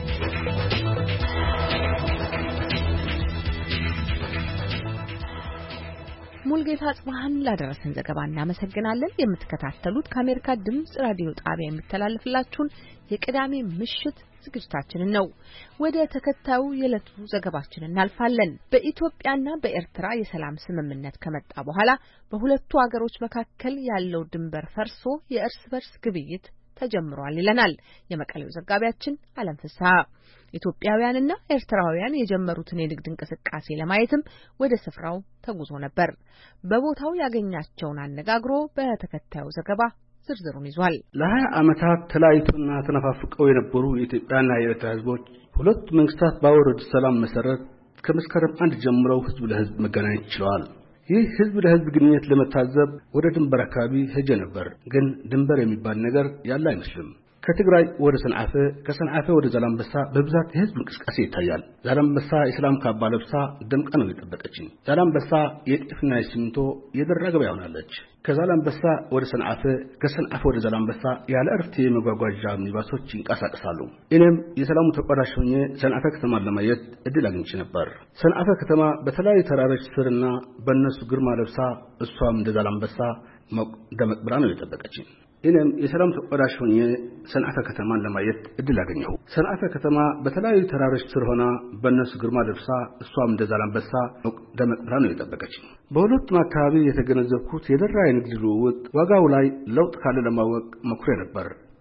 ሙልጌታ ጽብሃን ላደረሰን ዘገባ እናመሰግናለን። የምትከታተሉት ከአሜሪካ ድምጽ ራዲዮ ጣቢያ የሚተላለፍላችሁን የቅዳሜ ምሽት ዝግጅታችንን ነው። ወደ ተከታዩ የዕለቱ ዘገባችን እናልፋለን። በኢትዮጵያና በኤርትራ የሰላም ስምምነት ከመጣ በኋላ በሁለቱ ሀገሮች መካከል ያለው ድንበር ፈርሶ የእርስ በርስ ግብይት ተጀምሯል ይለናል የመቀሌው ዘጋቢያችን አለም ፍስሐ። ኢትዮጵያውያንና ኤርትራውያን የጀመሩትን የንግድ እንቅስቃሴ ለማየትም ወደ ስፍራው ተጉዞ ነበር። በቦታው ያገኛቸውን አነጋግሮ በተከታዩ ዘገባ ዝርዝሩን ይዟል። ለሀያ ዓመታት ተለያይተውና ተነፋፍቀው የነበሩ የኢትዮጵያና የኤርትራ ህዝቦች ሁለት መንግስታት ባወረዱት ሰላም መሰረት ከመስከረም አንድ ጀምረው ህዝብ ለህዝብ መገናኘት ችለዋል። ይህ ህዝብ ለህዝብ ግንኙነት ለመታዘብ ወደ ድንበር አካባቢ ሄጄ ነበር። ግን ድንበር የሚባል ነገር ያለ አይመስልም። ከትግራይ ወደ ሰንዓፈ ከሰንዓፈ ወደ ዛላምበሳ በብዛት የህዝብ እንቅስቃሴ ይታያል። ዛላምበሳ የሰላም ካባ ለብሳ ደምቃ ነው የጠበቀችኝ። ዛላምበሳ የጤፍና የሲሚንቶ የደራ ገበያ ሆናለች። ከዛላምበሳ ወደ ሰንዓፈ ከሰንዓፈ ወደ ዛላምበሳ ያለ እረፍት የመጓጓዣ ሚኒባሶች ይንቀሳቀሳሉ። እኔም የሰላሙ ተቋዳሽ ሆኜ ሰንዓፈ ከተማን ለማየት እድል አግኝቼ ነበር። ሰንዓፈ ከተማ በተለያዩ ተራሮች ስርና በእነሱ ግርማ ለብሳ እሷም እንደ ዛላምበሳ ደመቅ ብላ ነው የጠበቀችኝ። እኔም የሰላም ተቋዳሽ ሆኜ ሰንዓፈ ከተማን ለማየት እድል አገኘሁ። ሰንዓፈ ከተማ በተለያዩ ተራሮች ስር ሆና በእነሱ ግርማ ለብሳ እሷም እንደ ዛላምበሳ ደመቅ ብላ ነው የጠበቀችኝ። በሁለቱም አካባቢ የተገነዘብኩት የደራ የንግድ ልውውጥ ዋጋው ላይ ለውጥ ካለ ለማወቅ መኩሪያ ነበር።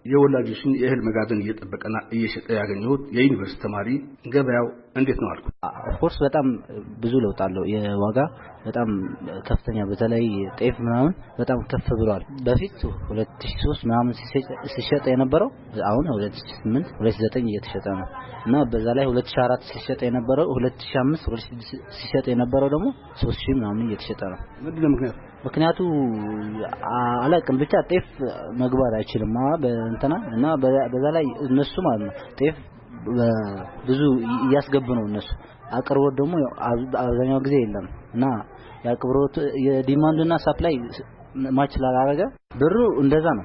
የወላጆችን የእህል መጋዘን እየጠበቀና እየሸጠ ያገኘሁት የዩኒቨርሲቲ ተማሪ ገበያው እንዴት ነው አልኩ። ኦፍኮርስ በጣም ብዙ ለውጥ አለው። የዋጋ በጣም ከፍተኛ በተለይ ጤፍ ምናምን በጣም ከፍ ብሏል። በፊት ሁለት ሺህ ሶስት ምናምን ሲሸጥ የነበረው አሁን ሁለት ሺህ ስምንት ሁለት ሺህ ዘጠኝ እየተሸጠ ነው እና በዛ ላይ ሁለት ሺህ አራት ሲሸጥ የነበረው ሁለት ሺህ አምስት ሁለት ሺህ ስድስት ሲሸጥ የነበረው ደግሞ ሶስት ሺህ ምናምን እየተሸጠ ነው። ምንድነው ምክንያቱ? ምክንያቱ አላውቅም ብቻ ጤፍ መግባት አይችልም በእንትና እና በዛ ላይ እነሱ ማለት ነው ጤፍ ብዙ እያስገቡ ነው እነሱ አቅርቦት ደግሞ አብዛኛው ጊዜ የለም እና ያቅርቦት የዲማንድና ሰፕላይ ማች ስላላረገ ብሩ እንደዛ ነው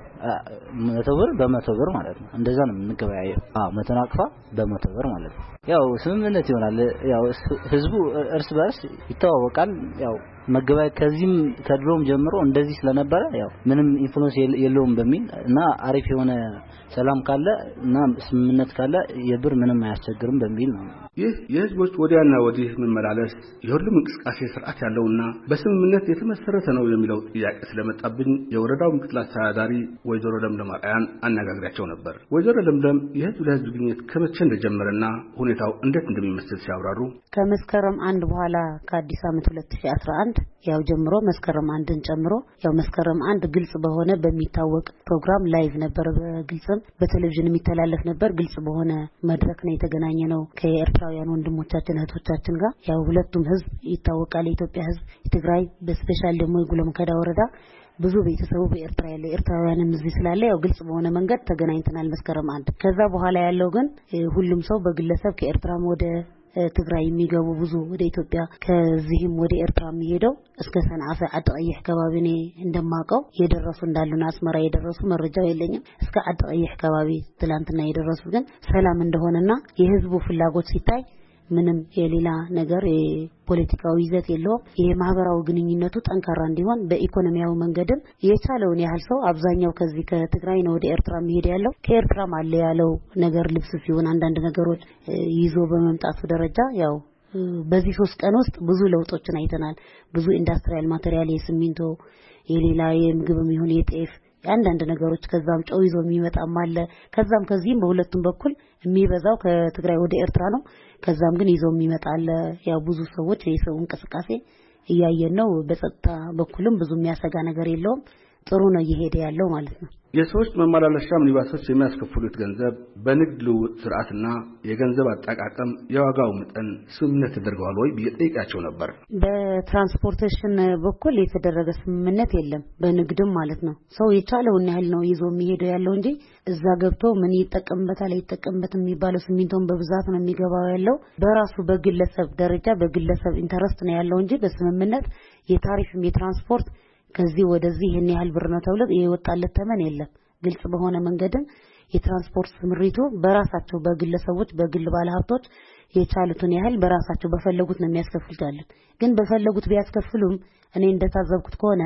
መቶ ብር በመቶ ብር ማለት ነው እንደዛ ነው የምንገበያየው። አዎ መቶ ናቅፋ በመቶ ብር ማለት ነው። ያው ስምምነት ይሆናል። ያው ህዝቡ እርስ በርስ ይተዋወቃል። ያው መገበያየት ከዚህም ከድሮም ጀምሮ እንደዚህ ስለነበረ ያው ምንም ኢንፍሉዌንስ የለውም በሚል እና አሪፍ የሆነ ሰላም ካለ እና ስምምነት ካለ የብር ምንም አያስቸግርም በሚል ነው። ይህ የህዝቦች ወዲያና ወዲህ መመላለስ የሁሉም እንቅስቃሴ ስርዓት ያለውና በስምምነት የተመሰረተ ነው የሚለው ጥያቄ ስለመጣብኝ የወረዳው ምክትል አስተዳዳሪ ወይዘሮ ለምለም አያን አነጋግሪያቸው ነበር። ወይዘሮ ለምለም የህዝብ ለህዝብ ግንኙነት ከመቼ እንደጀመረና ሁኔታው እንዴት እንደሚመስል ሲያብራሩ ከመስከረም አንድ በኋላ ከአዲስ ዓመት ሁለት ሺህ አስራ አንድ ያው ጀምሮ መስከረም አንድን ጨምሮ ያው መስከረም አንድ ግልጽ በሆነ በሚታወቅ ፕሮግራም ላይቭ ነበር በግልጽም በቴሌቪዥን የሚተላለፍ ነበር። ግልጽ በሆነ መድረክ ነው የተገናኘ ነው ከኤርትራውያን ወንድሞቻችን እህቶቻችን ጋር ያው ሁለቱም ህዝብ ይታወቃል። የኢትዮጵያ ህዝብ የትግራይ በስፔሻል ደግሞ የጉለም ከዳ ወረዳ ብዙ ቤተሰቡ በኤርትራ ያለ ኤርትራውያንም እዚህ ስላለ ያው ግልጽ በሆነ መንገድ ተገናኝተናል መስከረም አንድ። ከዛ በኋላ ያለው ግን ሁሉም ሰው በግለሰብ ከኤርትራም ወደ ትግራይ የሚገቡ ብዙ ወደ ኢትዮጵያ ከዚህም ወደ ኤርትራ የሚሄደው እስከ ሰንዓፈ አጥቅይህ አካባቢ ነው እንደማቀው የደረሱ እንዳሉና አስመራ የደረሱ መረጃው የለኝም። እስከ አጥቅይህ አካባቢ ትላንትና የደረሱ ግን ሰላም እንደሆነና የህዝቡ ፍላጎት ሲታይ ምንም የሌላ ነገር የፖለቲካዊ ይዘት የለውም። የማህበራዊ ግንኙነቱ ጠንካራ እንዲሆን በኢኮኖሚያዊ መንገድም የቻለውን ያህል ሰው አብዛኛው ከዚህ ከትግራይ ነው ወደ ኤርትራ የሚሄድ ያለው ከኤርትራም አለ ያለው ነገር ልብስ ሲሆን አንዳንድ ነገሮች ይዞ በመምጣቱ ደረጃ ያው በዚህ ሶስት ቀን ውስጥ ብዙ ለውጦችን አይተናል። ብዙ ኢንዳስትሪያል ማቴሪያል የሲሚንቶ የሌላ የምግብም ይሁን የጤፍ አንዳንድ ነገሮች ከዛም ጨው ይዞ የሚመጣም አለ። ከዛም ከዚህም በሁለቱም በኩል የሚበዛው ከትግራይ ወደ ኤርትራ ነው። ከዛም ግን ይዞ የሚመጣ አለ። ያው ብዙ ሰዎች የሰው እንቅስቃሴ እያየን ነው። በጸጥታ በኩልም ብዙ የሚያሰጋ ነገር የለውም። ጥሩ ነው እየሄደ ያለው ማለት ነው። የሰዎች መመላለሻ ሚኒባሶች የሚያስከፍሉት ገንዘብ በንግድ ልውውጥ ስርዓትና የገንዘብ አጠቃቀም የዋጋው መጠን ስምምነት ተደርጓል ወይ ብየጠይቃቸው ነበር። በትራንስፖርቴሽን በኩል የተደረገ ስምምነት የለም። በንግድም ማለት ነው ሰው የቻለውን ያህል ነው ይዞ የሚሄደው ያለው እንጂ እዛ ገብቶ ምን ይጠቀምበታል አይጠቀምበት የሚባለው ሲሚንቶን በብዛት ነው የሚገባው ያለው በራሱ በግለሰብ ደረጃ በግለሰብ ኢንተረስት ነው ያለው እንጂ በስምምነት የታሪፍም የትራንስፖርት ከዚህ ወደዚህ ይሄን ያህል ብር ነው ተብሎ የወጣለት ተመን የለም። ግልጽ በሆነ መንገድም የትራንስፖርት ስምሪቱ በራሳቸው በግለሰቦች በግል ባለሀብቶች የቻሉትን ያህል በራሳቸው በፈለጉት ነው የሚያስከፍሉታል። ግን በፈለጉት ቢያስከፍሉም እኔ እንደታዘብኩት ከሆነ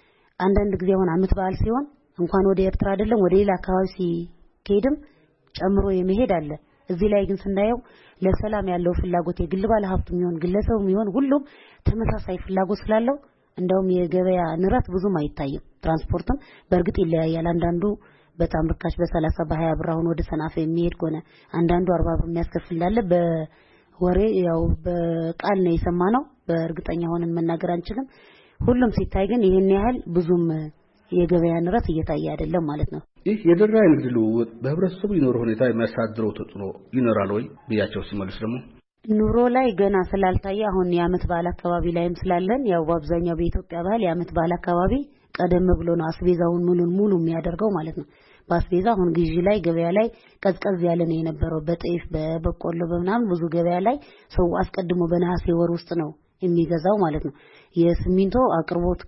አንዳንድ ጊዜ አሁን አመት በዓል ሲሆን እንኳን ወደ ኤርትራ አይደለም ወደ ሌላ አካባቢ ሲሄድም ጨምሮ የሚሄድ አለ። እዚህ ላይ ግን ስናየው ለሰላም ያለው ፍላጎት የግል ባለሀብቱም ይሁን ግለሰቡም ይሁን ሁሉም ተመሳሳይ ፍላጎት ስላለው እንደውም የገበያ ንረት ብዙም አይታይም። ትራንስፖርትም በእርግጥ ይለያያል። አንዳንዱ በጣም ርካሽ በሰላሳ በሃያ ብር አሁን ወደ ሰናፈ የሚሄድ ከሆነ አንዳንዱ አርባ ብር የሚያስከፍላል። በወሬ ያው በቃል ነው የሰማነው። በእርግጠኛ ሆነን መናገር አንችልም። ሁሉም ሲታይ ግን ይሄን ያህል ብዙም የገበያ ንረት እየታየ አይደለም ማለት ነው። ይህ የደራ ንግድ ልውውጥ በህብረተሰቡ ይኖር ሁኔታ የሚያሳድረው ተጽዕኖ ይኖራል ወይ ብያቸው ሲመልስ ደግሞ ኑሮ ላይ ገና ስላልታየ አሁን የአመት በዓል አካባቢ ላይም ስላለን ያው በአብዛኛው በኢትዮጵያ ባህል የአመት በዓል አካባቢ ቀደም ብሎ ነው አስቤዛውን ሙሉን ሙሉ የሚያደርገው ማለት ነው። በአስቤዛ አሁን ግዢ ላይ ገበያ ላይ ቀዝቀዝ ያለ ነው የነበረው። በጤፍ በበቆሎ በመናም ብዙ ገበያ ላይ ሰው አስቀድሞ በነሐሴ ወር ውስጥ ነው የሚገዛው ማለት ነው። የሲሚንቶ አቅርቦት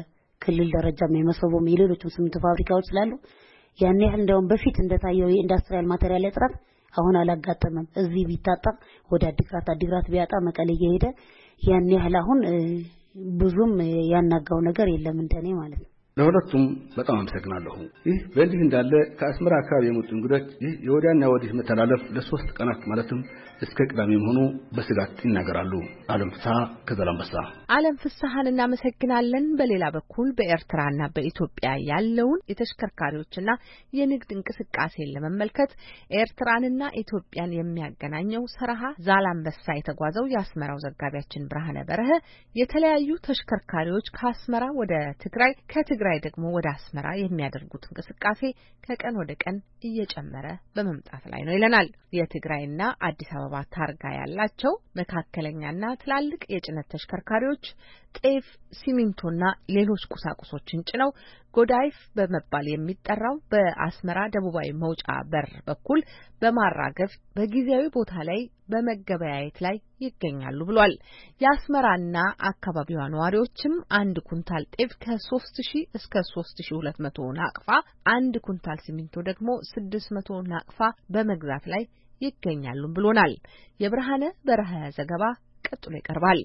ከክልል ደረጃ የመሰቦም የሌሎችም ሲሚንቶ ፋብሪካዎች ስላሉ ያን ያህል እንደውም በፊት እንደታየው የኢንዳስትሪያል ማቴሪያል እጥረት አሁን አላጋጠመም። እዚህ ቢታጣ ወደ አዲግራት አዲግራት ቢያጣ መቀሌ እየሄደ ያን ያህል አሁን ብዙም ያናጋው ነገር የለም እንደኔ ማለት ነው። ለሁለቱም በጣም አመሰግናለሁ። ይህ በእንዲህ እንዳለ ከአስመራ አካባቢ የመጡ እንግዶች ይህ የወዲያና ወዲህ መተላለፍ ለሶስት ቀናት ማለትም እስከ ቅዳሜ መሆኑ በስጋት ይናገራሉ። ዓለም ፍስሐ ከዛላምበሳ። ዓለም ፍስሐን እናመሰግናለን። በሌላ በኩል በኤርትራና በኢትዮጵያ ያለውን የተሽከርካሪዎችና የንግድ እንቅስቃሴን ለመመልከት ኤርትራንና ኢትዮጵያን የሚያገናኘው ሰርሃ ዛላምበሳ የተጓዘው የአስመራው ዘጋቢያችን ብርሃነ በረሀ የተለያዩ ተሽከርካሪዎች ከአስመራ ወደ ትግራይ ከትግራይ ደግሞ ወደ አስመራ የሚያደርጉት እንቅስቃሴ ከቀን ወደ ቀን እየጨመረ በመምጣት ላይ ነው ይለናል። የትግራይና አዲስ አበባ ታርጋ ያላቸው መካከለኛና ትላልቅ የጭነት ተሽከርካሪዎች ጤፍ፣ ሲሚንቶና ሌሎች ቁሳቁሶችን ጭነው ጎዳይፍ በመባል የሚጠራው በአስመራ ደቡባዊ መውጫ በር በኩል በማራገፍ በጊዜያዊ ቦታ ላይ በመገበያየት ላይ ይገኛሉ ብሏል። የአስመራና አካባቢዋ ነዋሪዎችም አንድ ኩንታል ጤፍ ከሶስት ሺህ እስከ ሶስት ሺህ ሁለት መቶ ናቅፋ፣ አንድ ኩንታል ሲሚንቶ ደግሞ ስድስት መቶ ናቅፋ በመግዛት ላይ ይገኛሉ ብሎናል። የብርሃነ በረሀ ዘገባ ቀጥሎ ይቀርባል።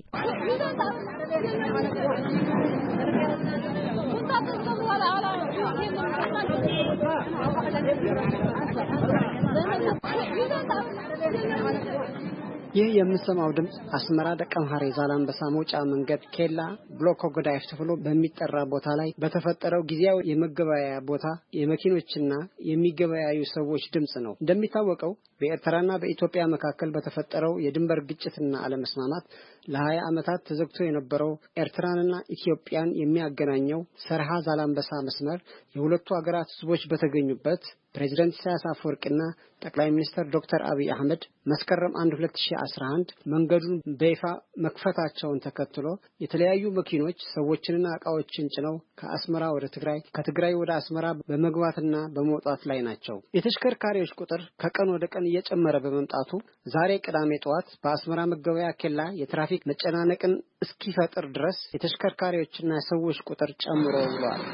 ይህ የምሰማው ድምጽ አስመራ ደቀ መሐሬ ዛላምበሳ መውጫ መንገድ ኬላ ብሎኮ ጎዳይፍ ተብሎ በሚጠራ ቦታ ላይ በተፈጠረው ጊዜያዊ የመገበያያ ቦታ የመኪኖችና የሚገበያዩ ሰዎች ድምጽ ነው። እንደሚታወቀው በኤርትራና በኢትዮጵያ መካከል በተፈጠረው የድንበር ግጭትና አለመስማማት ለሀያ ዓመታት ተዘግቶ የነበረው ኤርትራንና ኢትዮጵያን የሚያገናኘው ሰርሃ ዛላምበሳ መስመር የሁለቱ ሀገራት ህዝቦች በተገኙበት ፕሬዝዳንት ኢሳያስ አፈወርቂና ጠቅላይ ሚኒስትር ዶክተር አብይ አህመድ መስከረም አንድ ሁለት ሺህ አስራ አንድ መንገዱን በይፋ መክፈታቸውን ተከትሎ የተለያዩ መኪኖች ሰዎችንና ዕቃዎችን ጭነው ከአስመራ ወደ ትግራይ ከትግራይ ወደ አስመራ በመግባትና በመውጣት ላይ ናቸው። የተሽከርካሪዎች ቁጥር ከቀን ወደ ቀን እየጨመረ በመምጣቱ ዛሬ ቅዳሜ ጠዋት በአስመራ መገበያ ኬላ የትራፊክ መጨናነቅን እስኪፈጥር ድረስ የተሽከርካሪዎችና ሰዎች ቁጥር ጨምሮ ውሏል።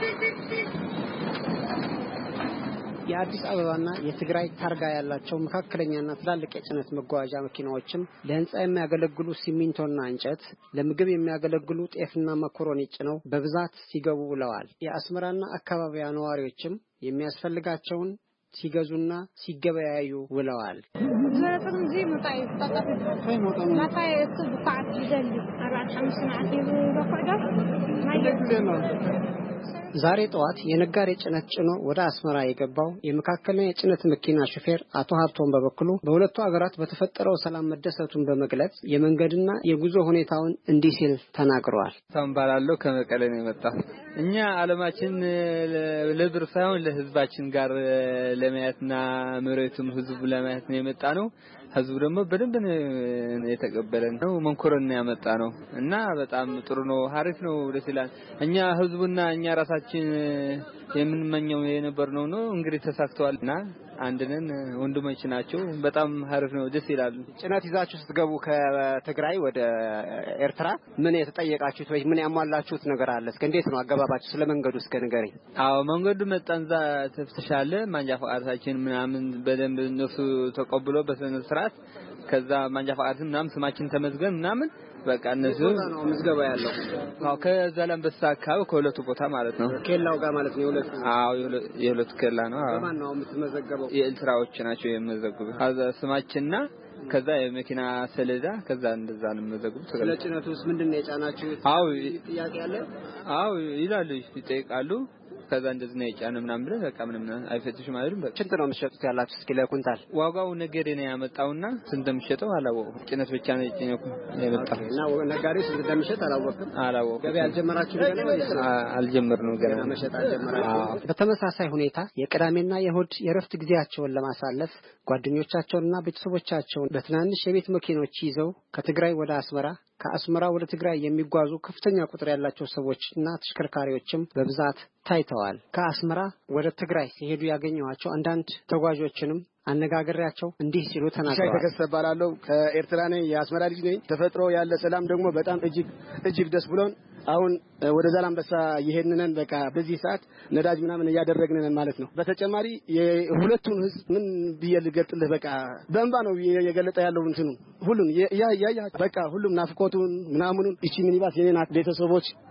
የአዲስ አበባና የትግራይ ታርጋ ያላቸው መካከለኛና ትላልቅ የጭነት መጓዣ መኪናዎችም ለህንጻ የሚያገለግሉ ሲሚንቶና እንጨት፣ ለምግብ የሚያገለግሉ ጤፍና መኮሮኒ ጭነው በብዛት ሲገቡ ውለዋል። የአስመራና አካባቢያ ነዋሪዎችም የሚያስፈልጋቸውን ሲገዙና ሲገበያዩ ውለዋል። ዛሬ ጠዋት የነጋዴ ጭነት ጭኖ ወደ አስመራ የገባው የመካከለኛ የጭነት መኪና ሹፌር አቶ ሀብቶን በበኩሉ በሁለቱ ሀገራት በተፈጠረው ሰላም መደሰቱን በመግለጽ የመንገድና የጉዞ ሁኔታውን እንዲህ ሲል ተናግሯል። ታምባላለው ከመቀሌ ነው የመጣው። እኛ ዓለማችን ለብር ሳይሆን ለህዝባችን ጋር ለማየትና መሬቱም ህዝቡ ለማየት ነው የመጣ ነው። ህዝቡ ደግሞ በደንብ ነው የተቀበለን ነው መንኮረን ያመጣ ነው እና በጣም ጥሩ ነው፣ ሀሪፍ ነው፣ ደስ ይላል። እኛ ህዝቡና እኛ ራሳችን የምንመኘው የነበር ነው ነው እንግዲህ ተሳክቷልና አንድነን ወንድሞች ናቸው። በጣም ሀሪፍ ነው፣ ደስ ይላል። ጭነት ይዛችሁ ስትገቡ ከትግራይ ወደ ኤርትራ ምን የተጠየቃችሁት ወይ ምን ያሟላችሁት ነገር አለ? እስከ እንዴት ነው አገባባችሁ? ስለ መንገዱ እስከ ንገረኝ። አዎ መንገዱ መጣንዛ ተፍተሻለ ማንጃ ፈቃዳችን ምናምን በደንብ እነሱ ተቀብሎ በስነ ስርዓት ከዛ ማንጃ ፈቃዳችን ምናምን ስማችን ተመዝገን ምናምን በቃ እነሱ ነው ምዝገባ ያለው። አዎ ከዛላምበሳ አካባቢ ከሁለቱ ቦታ ማለት ነው። ኬላው ጋር ማለት ነው የሁለቱ። አዎ የሁለቱ ኬላ ነው። አዎ ማን ነው የምትመዘገበው? የኤርትራዎች ናቸው የሚመዘገቡ። ከዛ ስማችንና ከዛ የመኪና ሰሌዳ ከዛ እንደዛ ነው የሚመዘገቡት። ስለ ጭነቱስ ምንድነው የጫናችሁት? አዎ ጥያቄ አለ? አዎ ይላሉ፣ ይጠይቃሉ። ከዛ እንደዚህ ነው የጫነው ምናምን ብለ በቃ ምንም አይፈትሽም አይደለም። በቃ ስንት ነው የምትሸጡት ያላችሁ? እስኪ ለኩንታል ዋጋው ነገዴ ነው ያመጣውና ስንት እንደምትሸጠው አላወቅኩም። ጭነት ብቻ ነው የጭነው የመጣው እና ነጋዴው ስንት እንደምትሸጥ አላወቅኩም። አላወቅኩም። ገበያ አልጀመራችሁ ገና ወይስ? አልጀመርንም ገና መሸጥ አልጀመራችሁ። በተመሳሳይ ሁኔታ የቅዳሜና የእሁድ የረፍት ጊዜያቸውን ለማሳለፍ ጓደኞቻቸውንና ቤተሰቦቻቸውን በትናንሽ የቤት መኪኖች ይዘው ከትግራይ ወደ አስመራ ከአስመራ ወደ ትግራይ የሚጓዙ ከፍተኛ ቁጥር ያላቸው ሰዎችና ተሽከርካሪዎችም በብዛት ታይተዋል። ከአስመራ ወደ ትግራይ ሲሄዱ ያገኘዋቸው አንዳንድ ተጓዦችንም አነጋግሬያቸው እንዲህ ሲሉ ተናግረዋል። ተከሰባላለሁ ከኤርትራ ነኝ፣ የአስመራ ልጅ ነኝ። ተፈጥሮ ያለ ሰላም ደግሞ በጣም እጅግ እጅግ ደስ ብሎን አሁን ወደ ዛላምበሳ ይሄድነን በቃ በዚህ ሰዓት ነዳጅ ምናምን ያደረግነን ማለት ነው። በተጨማሪ የሁለቱን ህዝብ ምን ቢየልገልጥልህ በቃ በእንባ ነው የገለጠ ያለው እንትኑ ሁሉን ያ ያ በቃ ሁሉም ናፍቆቱን ምናምኑን እቺ ሚኒባስ የኔና ቤተሰቦች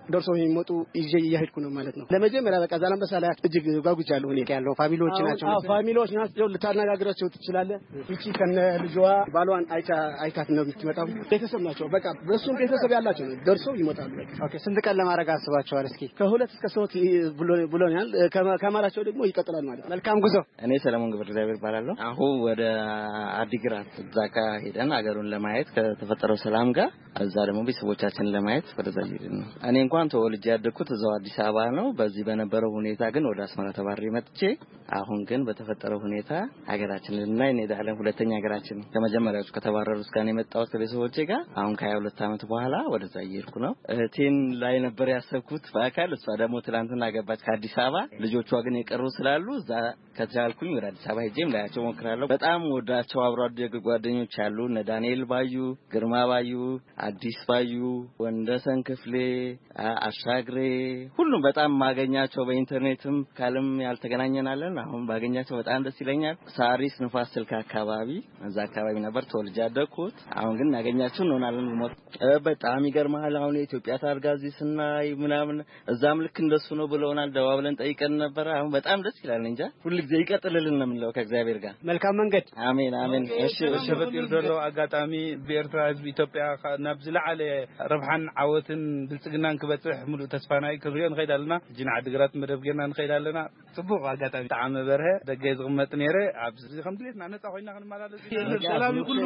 ደርሶ የሚመጡ ይዤ እየሄድኩ ነው ማለት ነው። ለመጀመሪያ በቃ ዛላምበሳ ላይ እጅግ ጓጉቻለሁ። እኔ ያለው ፋሚሊዎች ናቸው። አዎ ፋሚሊዎች ናቸው። ልታነጋግራቸው ትችላለህ። እቺ ከነ ልጇ ባሏን አይታ አይታት ነው የምትመጣው። ቤተሰብ ናቸው። በቃ በሱም ቤተሰብ ያላቸው ደርሶ ይመጣሉ። ኦኬ ስንት ቀን ለማድረግ አስባቸዋል? እስኪ ከሁለት እስከ ሶስት ብሎኛል። ከማላቸው ደግሞ ይቀጥላል ማለት ነው። መልካም ጉዞ። እኔ ሰለሞን ግብር ዳይቨር ባላለው አሁን ወደ አዲግራት ዛካ ሄደን አገሩን ለማየት ከተፈጠረው ሰላም ጋር እዛ ደግሞ ቤተሰቦቻችንን ለማየት ወደዛ ሄድን ነው። እኔ እንኳን ተወልጄ ያደግኩት እዛው አዲስ አበባ ነው። በዚህ በነበረው ሁኔታ ግን ወደ አስመራ ተባሬ መጥቼ አሁን ግን በተፈጠረው ሁኔታ ሀገራችንን ልናይ እንሄዳለን። ሁለተኛ ሀገራችን ከመጀመሪያው ከተባረሩ እስካሁን የመጣሁት ከቤተሰቦቼ ጋር አሁን ከሀያ ሁለት ዓመት በኋላ ወደዛ እየሄድኩ ነው። እህቴን ላይ ነበር ያሰብኩት በአካል እሷ ደግሞ ትላንትና ገባች ከአዲስ አበባ። ልጆቿ ግን የቀሩ ስላሉ እዛ ከተቻልኩኝ ወደ አዲስ አበባ ሄጄም ላያቸው ሞክራለሁ። በጣም ወዳቸው አብሮ አደግ ጓደኞች አሉ። እነ ዳንኤል ባዩ፣ ግርማ ባዩ፣ አዲስ ባዩ፣ ወንደሰን ክፍሌ፣ አሻግሬ ሁሉም በጣም ማገኛቸው በኢንተርኔትም ካልም ያልተገናኘናለን። አሁን ባገኛቸው በጣም ደስ ይለኛል። ሳሪስ ንፋስ ስልክ አካባቢ እዛ አካባቢ ነበር ተወልጄ ያደግኩት። አሁን ግን ያገኛችሁ እንሆናለን። ሞት በጣም ይገርማል። አሁን የኢትዮጵያ ታርጋ እዚህ ስናይ ምናምን እዛም ልክ እንደሱ ነው ብለውናል። ደዋብለን ጠይቀን ነበር። አሁን በጣም ደስ ይላል። እንጃ ሁሉ ጊዜ ይቀጥልልን ነው የምንለው ከእግዚአብሔር ጋር። መልካም መንገድ። አሜን አሜን። እሺ እሺ በጥር ደሎ አጋጣሚ በኤርትራ ህዝብ ኢትዮጵያ ናብ ዝለዓለ ረብሓን ዓወትን ብልጽግናን ክበጽሕ ሙሉእ ተስፋናይ ክሪኦ ንኸይዳለና ጅና ዓዲግራት መደብ ጌርና ንኸይዳለና ጽቡቕ አጋጣሚ ጣዕመ በርሀ ደገ ዝቕመጥ ነይረ ኣብዚ ከምድሌትና ነፃ ኮይና ክንመላለስ ሰላም ይኩሉ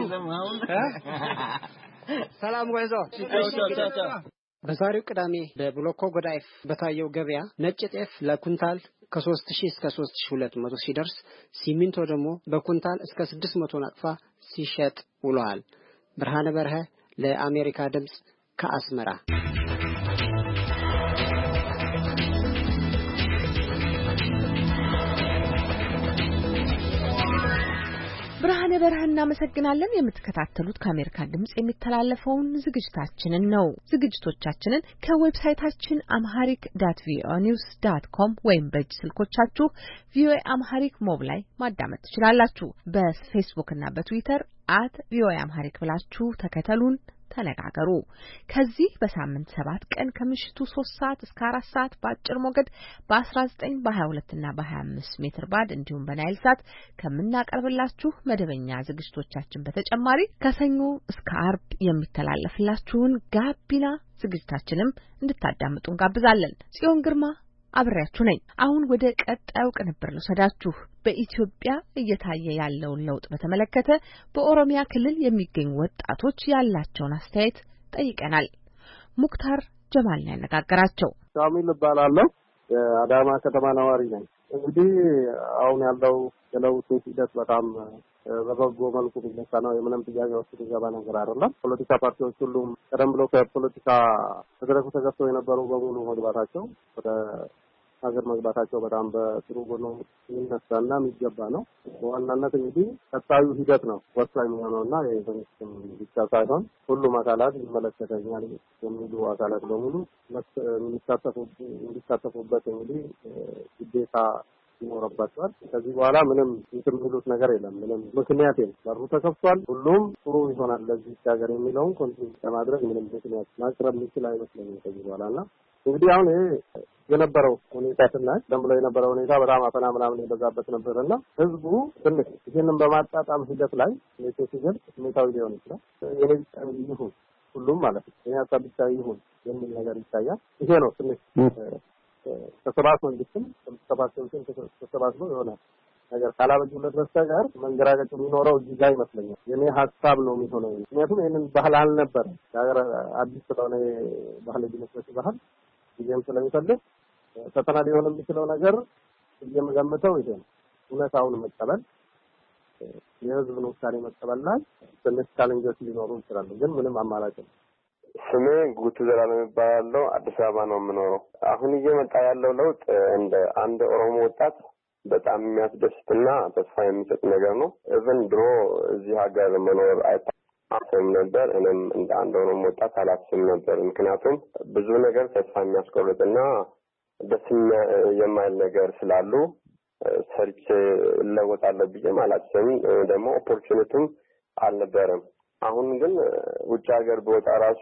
ሰላም ወይዞ በዛሬው ቅዳሜ በብሎኮ ጎዳይፍ በታየው ገበያ ነጭ ጤፍ ለኩንታል ከሶስት ሺህ እስከ ሶስት ሺህ ሁለት መቶ ሲደርስ ሲሚንቶ ደግሞ በኩንታል እስከ ስድስት መቶ ናቅፋ ሲሸጥ ውሏል። ብርሃነ በርሀ ለአሜሪካ ድምጽ ከአስመራ። ብርሃነ በርሀ እናመሰግናለን። የምትከታተሉት ከአሜሪካ ድምጽ የሚተላለፈውን ዝግጅታችንን ነው። ዝግጅቶቻችንን ከዌብሳይታችን አምሃሪክ ዳት ቪኦኤ ኒውስ ዳት ኮም ወይም በእጅ ስልኮቻችሁ ቪኦኤ አምሃሪክ ሞብ ላይ ማዳመጥ ትችላላችሁ። በፌስቡክ እና በትዊተር አት ቪኦኤ አምሃሪክ ብላችሁ ተከተሉን፣ ተነጋገሩ። ከዚህ በሳምንት ሰባት ቀን ከምሽቱ ሶስት ሰዓት እስከ አራት ሰዓት በአጭር ሞገድ በ19 በ22 እና በ25 ሜትር ባንድ እንዲሁም በናይል ሳት ከምናቀርብላችሁ መደበኛ ዝግጅቶቻችን በተጨማሪ ከሰኞ እስከ አርብ የሚተላለፍላችሁን ጋቢና ዝግጅታችንም እንድታዳምጡ እንጋብዛለን። ጽዮን ግርማ አብሬያችሁ ነኝ። አሁን ወደ ቀጣዩ ቅንብር ልውሰዳችሁ። በኢትዮጵያ እየታየ ያለውን ለውጥ በተመለከተ በኦሮሚያ ክልል የሚገኙ ወጣቶች ያላቸውን አስተያየት ጠይቀናል። ሙክታር ጀማል ነው ያነጋገራቸው። ሻሚል እባላለሁ። የአዳማ ከተማ ነዋሪ ነኝ። እንግዲህ አሁን ያለው የለውጡ ሂደት በጣም በበጎ መልኩ ቢነሳ ነው። የምንም ጥያቄ ውስጥ የሚገባ ነገር አይደለም። ፖለቲካ ፓርቲዎች ሁሉም ቀደም ብሎ ከፖለቲካ መድረኩ ተገፍተው የነበሩ በሙሉ መግባታቸው ወደ ሀገር መግባታቸው በጣም በጥሩ ጎኖ የሚነሳና የሚገባ ነው። በዋናነት እንግዲህ ቀጣዩ ሂደት ነው ወሳኝ የሚሆነውና የመንግስትም ብቻ ሳይሆን ሁሉም አካላት ይመለከተኛል የሚሉ አካላት በሙሉ እንዲሳተፉበት እንግዲህ ግዴታ ይኖርባቸዋል። ከዚህ በኋላ ምንም እንትን የሚሉት ነገር የለም። ምንም ምክንያት የለም። በሩ ተከፍቷል። ሁሉም ጥሩ ይሆናል ለዚህ ሀገር የሚለውን ኮንቲኒው ለማድረግ ምንም ምክንያት ማቅረብ የሚችል አይመስለኝም ከዚህ በኋላና እንግዲህ አሁን ይሄ የነበረው ሁኔታ ስናይ ደም ብሎ የነበረው ሁኔታ በጣም አፈና ምናምን የበዛበት ነበርና ህዝቡ ትንሽ ይህንን በማጣጣም ሂደት ላይ ሁኔታ ሲገልጽ ስሜታዊ ሊሆን ይችላል። ይሄ ብቻ ይሁን ሁሉም ማለት ነው ይሄ ሀሳብ ብቻ ይሁን የሚል ነገር ይታያል። ይሄ ነው ትንሽ ተሰባስበው መንግስትም ተሰባስበው ተሰባስበው የሆነ ነገር ካላበጁለት በስተቀር መንገራገጭ የሚኖረው እዚህ ጋር ይመስለኛል። የኔ ሀሳብ ነው የሚሆነው። ምክንያቱም ይሄንን ባህል አልነበረም። ሀገር አዲስ ስለሆነ ባህል ዲሞክራሲ ባህል ጊዜም ስለሚፈልግ ፈተና ሊሆን የሚችለው ነገር እየመገመተው ይሄ ነው። እውነታውን መቀበል የህዝብን ውሳኔ መቀበል ላይ ትንሽ ቻሌንጆች ሊኖሩ ይችላሉ። ግን ምንም አማራጭ ነው። ስሜ ጉቱ ዘላለም ይባላል። አዲስ አበባ ነው የምኖረው። አሁን እየመጣ ያለው ለውጥ እንደ አንድ ኦሮሞ ወጣት በጣም የሚያስደስትና ተስፋ የሚሰጥ ነገር ነው። እብን ድሮ እዚህ ሀገር መኖር አይታሰብም ነበር። እኔም እንደ አንድ ኦሮሞ ወጣት አላስብም ነበር። ምክንያቱም ብዙ ነገር ተስፋ የሚያስቆርጥና ደስ የማይል ነገር ስላሉ ሰርቼ እለወጣለሁ ብዬም አላስብም። ደግሞ ኦፖርቹኒቲም አልነበረም። አሁን ግን ውጭ ሀገር በወጣ ራሱ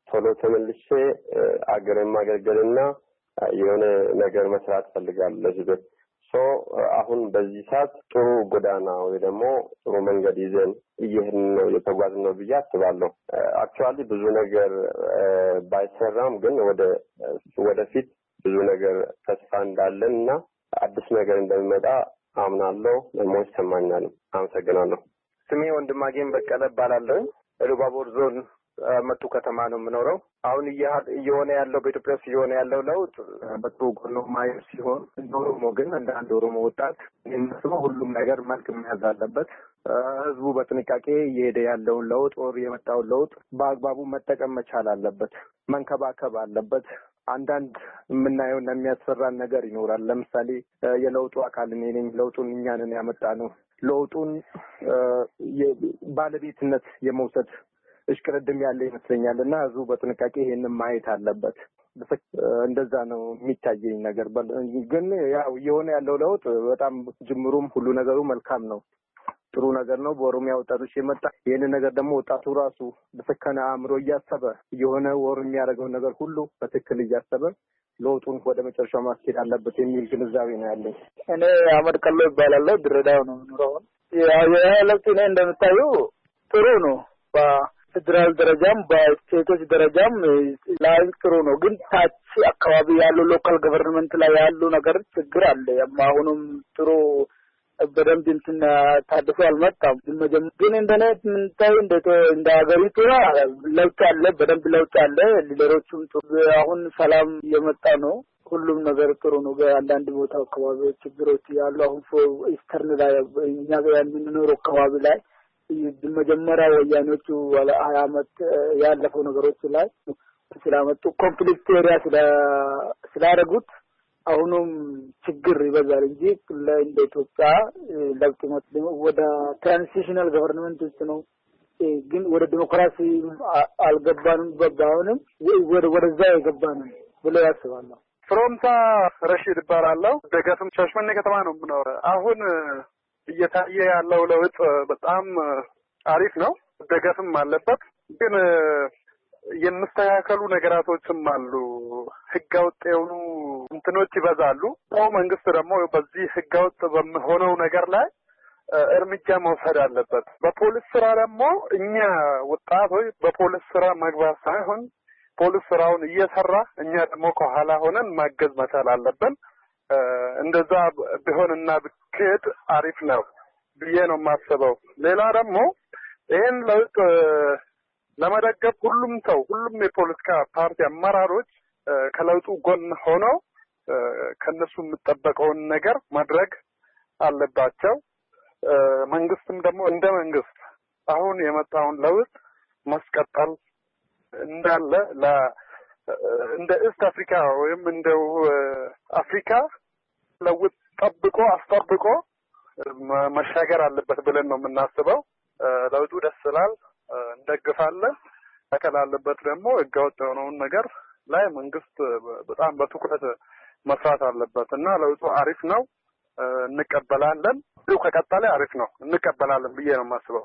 ቶሎ ተመልሼ አገሬን ማገልገልና የሆነ ነገር መስራት ፈልጋለሁ ለህዝብ ሶ አሁን በዚህ ሰዓት ጥሩ ጎዳና ወይ ደግሞ ጥሩ መንገድ ይዘን እየሄድን ነው የተጓዝን ነው ብዬ አስባለሁ አክቹአሊ ብዙ ነገር ባይሰራም ግን ወደ ወደፊት ብዙ ነገር ተስፋ እንዳለና አዲስ ነገር እንደሚመጣ አምናለሁ ለሞት ሰማኛል አመሰግናለሁ ስሜ ወንድማገኝ በቀለ ባላለሁ ሉባቦር ዞን መቱ ከተማ ነው የምኖረው አሁን እየሆነ ያለው በኢትዮጵያ እየሆነ ያለው ለውጥ በጥሩ ጎኖ ማየት ሲሆን ኖሮሞ ግን እንደ አንድ ኦሮሞ ወጣት የሚመስለው ሁሉም ነገር መልክ መያዝ አለበት ህዝቡ በጥንቃቄ እየሄደ ያለውን ለውጥ ወር የመጣው ለውጥ በአግባቡ መጠቀም መቻል አለበት መንከባከብ አለበት አንዳንድ የምናየው የሚያስፈራን ነገር ይኖራል ለምሳሌ የለውጡ አካል ነኝ ለውጡን እኛ ነን ያመጣነው ለውጡን ባለቤትነት የመውሰድ እሽቅድድም ያለ ይመስለኛልና ህዝቡ በጥንቃቄ ይሄንን ማየት አለበት እንደዛ ነው የሚታየኝ ነገር ግን ያው የሆነ ያለው ለውጥ በጣም ጅምሩም ሁሉ ነገሩ መልካም ነው ጥሩ ነገር ነው በኦሮሚያ ወጣቶች የመጣ ይሄን ነገር ደግሞ ወጣቱ ራሱ በሰከነ አእምሮ እያሰበ የሆነ ወር የሚያደርገው ነገር ሁሉ በትክክል እያሰበ ለውጡን ወደ መጨረሻው ማስኬድ አለበት የሚል ግንዛቤ ነው ያለኝ እኔ አመድ ቀሎ ይባላል ድሬዳዋ ነው የምኖረው ያው የለውጥ ነው እንደምታዩ ጥሩ ነው በፌደራል ደረጃም በስቴቶች ደረጃም ላይ ጥሩ ነው ግን ታች አካባቢ ያለው ሎካል ገቨርንመንት ላይ ያለው ነገር ችግር አለ አሁንም ጥሩ በደንብ እንትን ታድሶ አልመጣም ግን እንደነ ምንታይ እንደ ሀገሪቱ ለውጥ አለ በደንብ ለውጥ አለ ሊደሮቹም አሁን ሰላም የመጣ ነው ሁሉም ነገር ጥሩ ነው በአንዳንድ ቦታ አካባቢ ችግሮች ያሉ አሁን ኢስተርን ላይ እኛ ጋር የምንኖር አካባቢ ላይ በመጀመሪያ ወያኔዎቹ ወላ አመት ያለፈው ነገሮች ላይ ስለመጡ ኮንፍሊክት ኤሪያ ስላደረጉት አሁንም ችግር ይበዛል እንጂ እንደ ኢትዮጵያ ለውጥ ወደ ትራንዚሽናል ገቨርንመንት ውስጥ ነው ግን ወደ ዲሞክራሲ አልገባንም በባውንም ወደ ወደዛ የገባነው ብለ ያስባሉ ፍሮምሳ ረሺድ ይባላል ደጋፍም ሻሽመኔ ከተማ ነው የምኖረው አሁን እየታየ ያለው ለውጥ በጣም አሪፍ ነው ደጋፍም አለበት ግን የምስተካከሉ ነገራቶችም አሉ ህጋውጥ የሆኑ እንትኖች ይበዛሉ ነው መንግስት ደግሞ በዚህ ህጋውጥ በመሆነው ነገር ላይ እርምጃ መውሰድ አለበት በፖሊስ ስራ ደግሞ እኛ ወጣቶች በፖሊስ ስራ መግባት ሳይሆን ፖሊስ ስራውን እየሰራ እኛ ደግሞ ከኋላ ሆነን ማገዝ መቻል አለብን እንደዛ ቢሆንና ብክድ አሪፍ ነው ብዬ ነው የማስበው ሌላ ደግሞ ይሄን ለውጥ ለማደገፍ ሁሉም ሰው ሁሉም የፖለቲካ ፓርቲ አመራሮች ከለውጡ ጎን ሆነው ከነሱ የሚጠበቀውን ነገር ማድረግ አለባቸው መንግስትም ደግሞ እንደ መንግስት አሁን የመጣውን ለውጥ ማስቀጠል እንዳለ ለ እንደ ኢስት አፍሪካ ወይም እንደ አፍሪካ ለውጥ ጠብቆ አስጠብቆ መሻገር አለበት ብለን ነው የምናስበው ለውጡ ደስ ይላል እንደግፋለን ተከላለበት ደግሞ ህጋውጥ የሆነውን ነገር ላይ መንግስት በጣም በትኩረት መስራት አለበት እና ለውጡ አሪፍ ነው እንቀበላለን ነው ከቀጠለ አሪፍ ነው እንቀበላለን ብዬ ነው የማስበው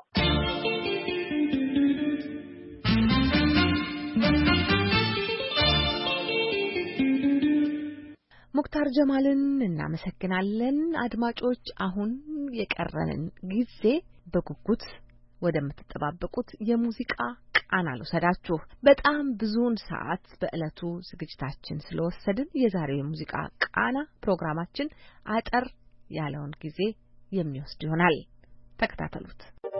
ሙክታር ጀማልን እናመሰግናለን አድማጮች አሁን የቀረንን ጊዜ በጉጉት ወደምትጠባበቁት የሙዚቃ ቃና ልውሰዳችሁ በጣም ብዙውን ሰዓት በእለቱ ዝግጅታችን ስለወሰድን የዛሬው የሙዚቃ ቃና ፕሮግራማችን አጠር ያለውን ጊዜ የሚወስድ ይሆናል ተከታተሉት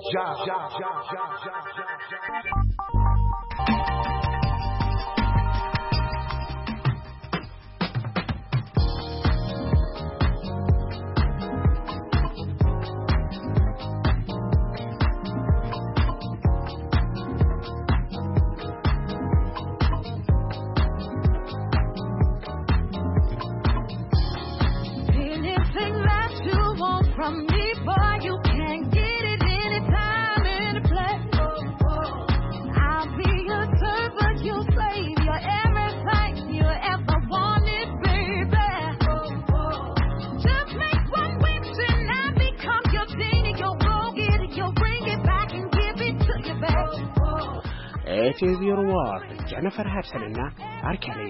From me, boy, you can't get it anytime, any place. I'll be your turn. Is Your World Jennifer Hudson እና R. Kelly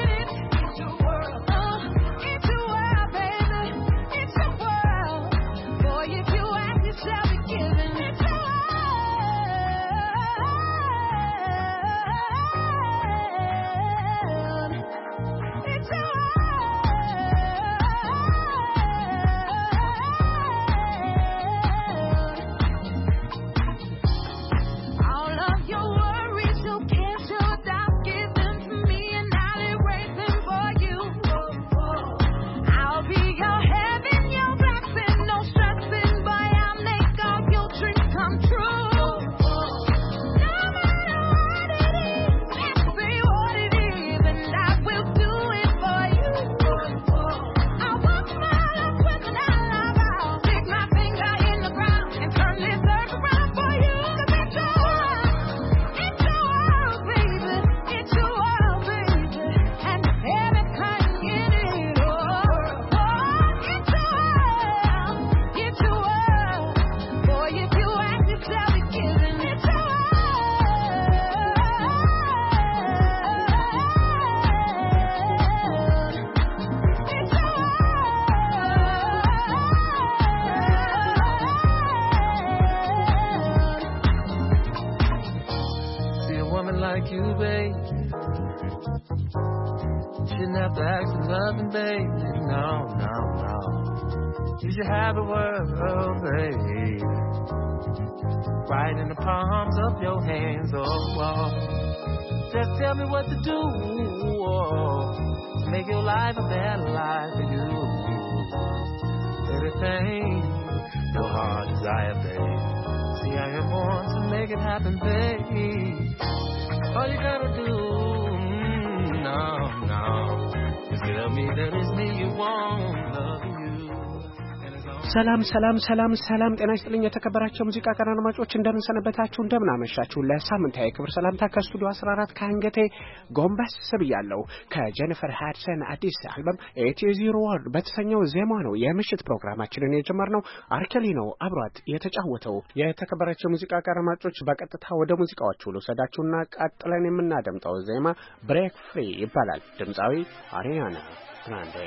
ሰላም ሰላም ሰላም ሰላም ጤና ይስጥልኝ የተከበራችሁ ሙዚቃ ቀን አድማጮች እንደምን ሰነበታችሁ እንደምን አመሻችሁ ለሳምንታዊ ክብር ሰላምታ ከስቱዲዮ አስራ አራት ከአንገቴ ጎንበስ ብያለሁ ከጄኒፈር ሃድሰን አዲስ አልበም It Is Your World በተሰኘው ዜማ ነው የምሽት ፕሮግራማችንን የጀመርነው R. Kelly ነው አብሯት የተጫወተው የተከበራችሁ ሙዚቃ ቀን አድማጮች በቀጥታ ወደ ሙዚቃዎቹ ልውሰዳችሁና ቀጥለን የምናደምጠው ዜማ Break Free ይባላል ድምጻዊ Ariana Grande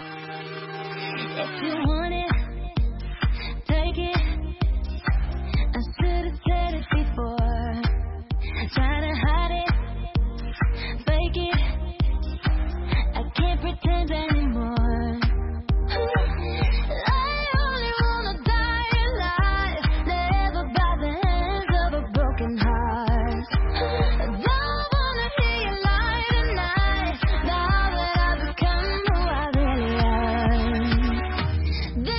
If you want it take it I should have said it before try to hide it fake it I can't pretend anymore I only wanna die alive never by the hands of a broken heart I don't wanna hear you lie tonight now that I've become who I really am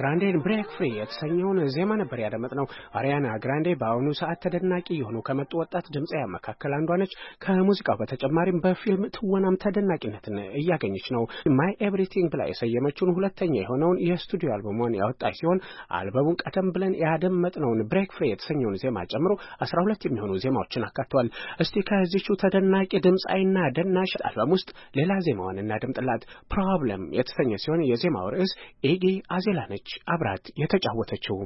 ግራንዴን ብሬክ ፍሪ የተሰኘውን ዜማ ነበር ያደመጥነው። አሪያና ግራንዴ በአሁኑ ሰዓት ተደናቂ የሆኑ ከመጡ ወጣት ድምጻውያን መካከል አንዷ ነች። ከሙዚቃው በተጨማሪም በፊልም ትወናም ተደናቂነትን እያገኘች ነው። ማይ ኤቭሪቲንግ ብላ የሰየመችውን ሁለተኛ የሆነውን የስቱዲዮ አልበሟን ያወጣች ሲሆን አልበሙን ቀደም ብለን ያደመጥነውን ብሬክ ፍሪ የተሰኘውን ዜማ ጨምሮ አስራ ሁለት የሚሆኑ ዜማዎችን አካቷል። እስቲ ከዚህቹ ተደናቂ ድምጻዊና ደናሽ አልበም ውስጥ ሌላ ዜማዋን እናድምጥላት። ፕሮብለም የተሰኘ ሲሆን የዜማው ርዕስ ኤጌ አዜላ ነች አብራት የተጫወተችው።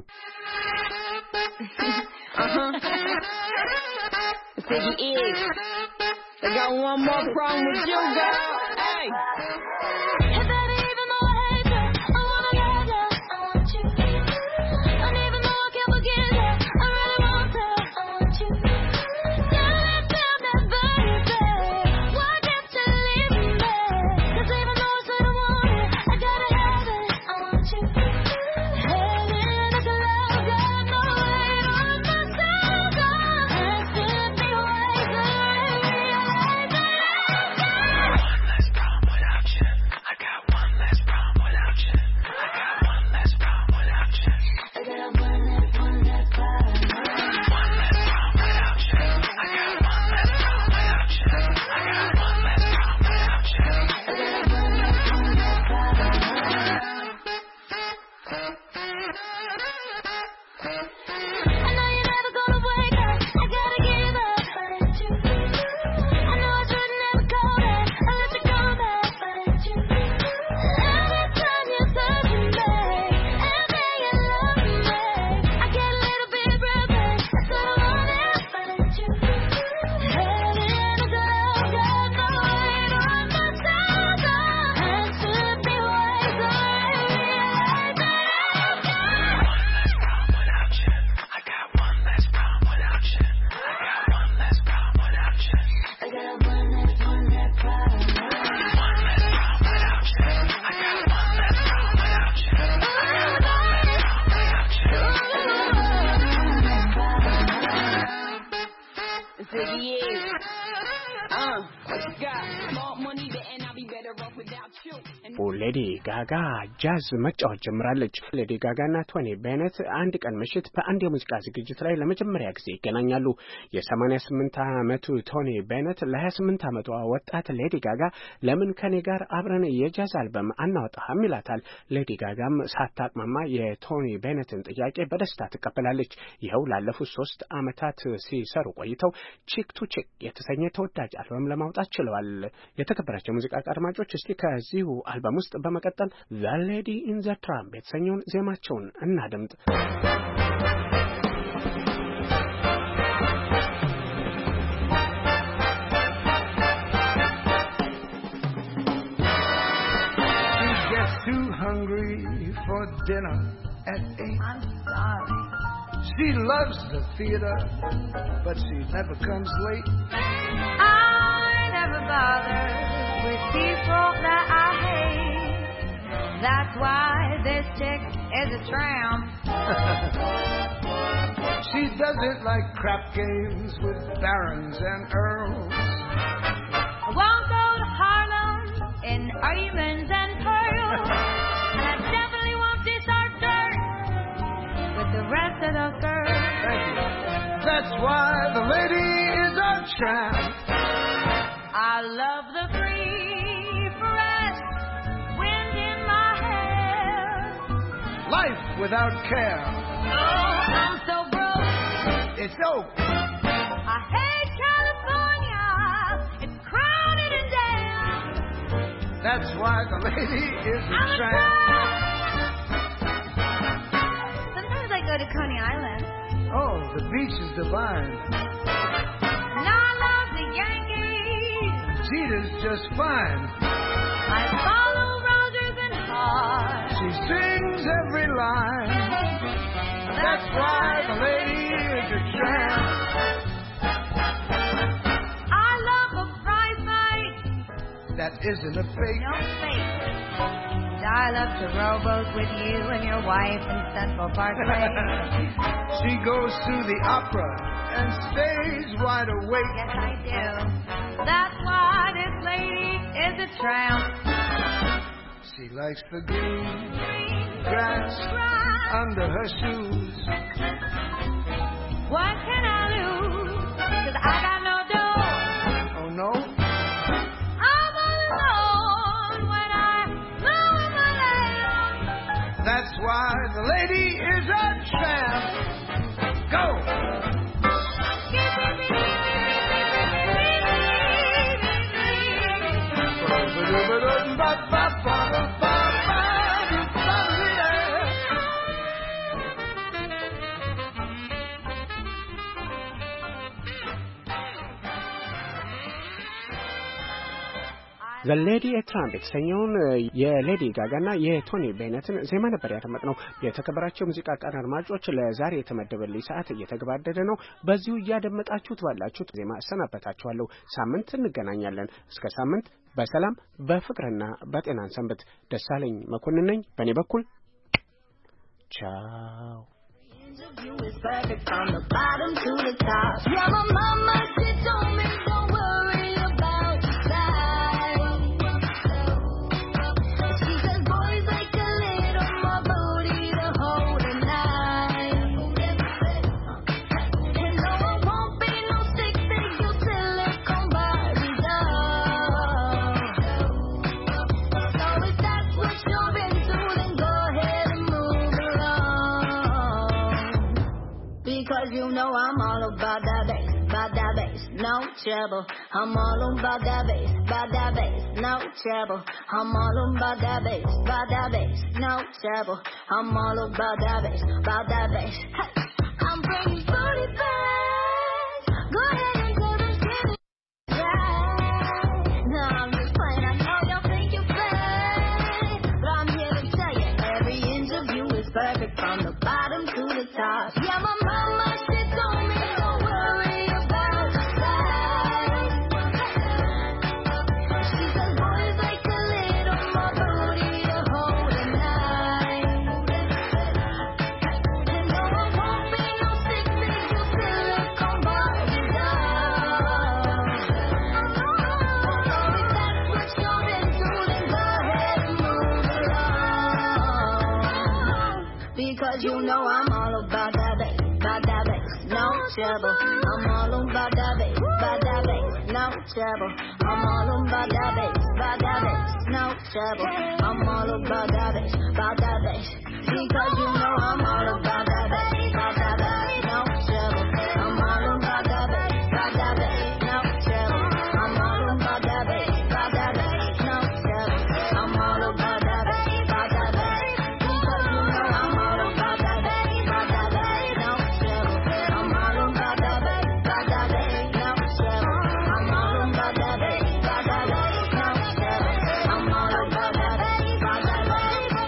I got one more problem with you, girl. Hey. ሌዲ ጋጋ ጃዝ መጫወት ጀምራለች። ሌዲ ጋጋና ቶኒ ቤኔት አንድ ቀን ምሽት በአንድ የሙዚቃ ዝግጅት ላይ ለመጀመሪያ ጊዜ ይገናኛሉ። የሰማንያ ስምንት ዓመቱ ቶኒ ቤኔት ለሀያ ስምንት ዓመቷ ወጣት ሌዲ ጋጋ ለምን ከኔ ጋር አብረን የጃዝ አልበም አናወጣም ይላታል። ሌዲ ጋጋም ሳታቅማማ የቶኒ ቤኔትን ጥያቄ በደስታ ትቀበላለች። ይኸው ላለፉት ሶስት ዓመታት ሲሰሩ ቆይተው ቺክ ቱ ቺክ የተሰኘ ተወዳጅ አልበም ለማውጣት ችለዋል። የተከበራቸው ሙዚቃ አድማጮች እስቲ ከዚሁ አልበም ውስጥ በመቀጠል The Lady in the Tramp የተሰኘውን ዜማቸውን እናድምጥ። She gets too hungry for dinner at eight. I'm sorry. She loves the theater, but she never comes late. I never bother with people that I hate. That's why this chick is a tramp. She doesn't like crap games with barons and earls. I won't go to Harlem in diamonds and pearls. And I definitely won't dish our dirt with the rest of the girls. Thank you. That's why the lady is a tramp. I love the free, fresh wind in my hair. Life without care. Oh, I'm so broke. It's oak. I hate California. It's crowded and damn. That's why the lady is a I'm tramp. A tramp. Sometimes I go to Coney Island. Oh, the beach is divine. And I love the Yankees. Jeter's just fine. I follow Rogers and Hart. She sings every line. That's why the lady is a tramp. I love a prize fight. That isn't a fake. No fake. And I love to rowboat with you and your wife in Central Parkway. She goes to the opera and stays wide awake. Yes, I do. That's why this lady is a tramp. She likes the green, grass under her shoes. What can I lose? 'Cause I got no dough. Oh no? I'm alone when I move my lamb. That's why the lady is a tramp. Go! ዘ ሌዲ ኤትራምፕ የተሰኘውን የሌዲ ጋጋና የቶኒ ቤነትን ዜማ ነበር ያደመጥነው። የተከበራቸው ሙዚቃ ቃና አድማጮች ለዛሬ የተመደበልኝ ሰዓት እየተገባደደ ነው። በዚሁ እያደመጣችሁት ባላችሁት ዜማ እሰናበታችኋለሁ። ሳምንት እንገናኛለን። እስከ ሳምንት በሰላም በፍቅርና በጤናን ሰንብት። ደሳለኝ መኮንን ነኝ። በእኔ በኩል ቻው። You know I'm all about that bass, about that bass, no trouble. I'm all about that bass, about that bass, no trouble. I'm all about that bass, about that bass, no trouble. I'm all about that bass, about that bass. Hey, I'm bringing booty back. Go ahead and tell them skinny. Yeah. No, I'm just playing. I know y'all think you're fake, but I'm here to tell you every inch of you is perfect from the bottom to the top. Yeah, my mama. Because you know I'm all about that bass, about that bass, no trouble. I'm all about that bass, about that bass, no trouble. I'm all about that bass, about that bass, no trouble. I'm all about that bass, about that bass. Because you know I'm all about that bass, about that bass, no trouble. I'm all about that bass, about that bass, no trouble. I'm all about that bass, about that bass, no trouble. I'm all about that bass, about that bass. Because you know I'm all about that bass, about that bass, no trouble. I'm all about that bass, about that bass, no trouble. I'm all about that bass, about that bass, no trouble. I'm all about that bass, about that bass.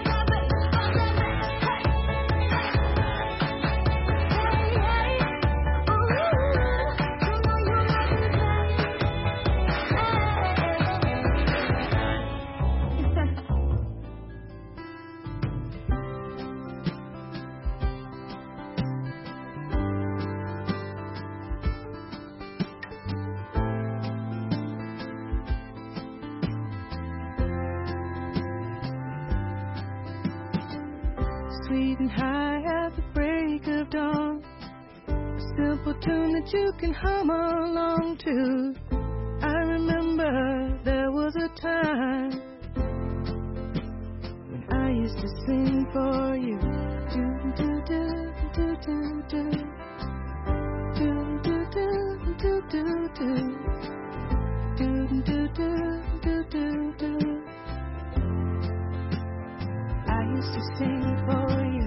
Sweet and high at the break of dawn, a simple tune that you can hum along to. I remember there was a time when I used to sing for you. Do do do do do do do do do do do do do do do do do. I used to sing for you.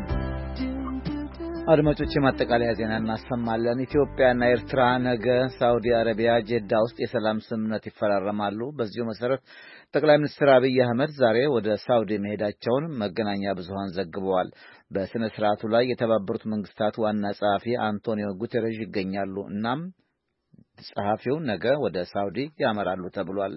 አድማጮች የማጠቃለያ ዜና እናሰማለን። ኢትዮጵያና ኤርትራ ነገ ሳውዲ አረቢያ ጄዳ ውስጥ የሰላም ስምምነት ይፈራረማሉ። በዚሁ መሰረት ጠቅላይ ሚኒስትር አብይ አህመድ ዛሬ ወደ ሳውዲ መሄዳቸውን መገናኛ ብዙሃን ዘግበዋል። በስነ ስርዓቱ ላይ የተባበሩት መንግስታት ዋና ጸሐፊ አንቶኒዮ ጉተሬሽ ይገኛሉ። እናም ጸሐፊው ነገ ወደ ሳውዲ ያመራሉ ተብሏል።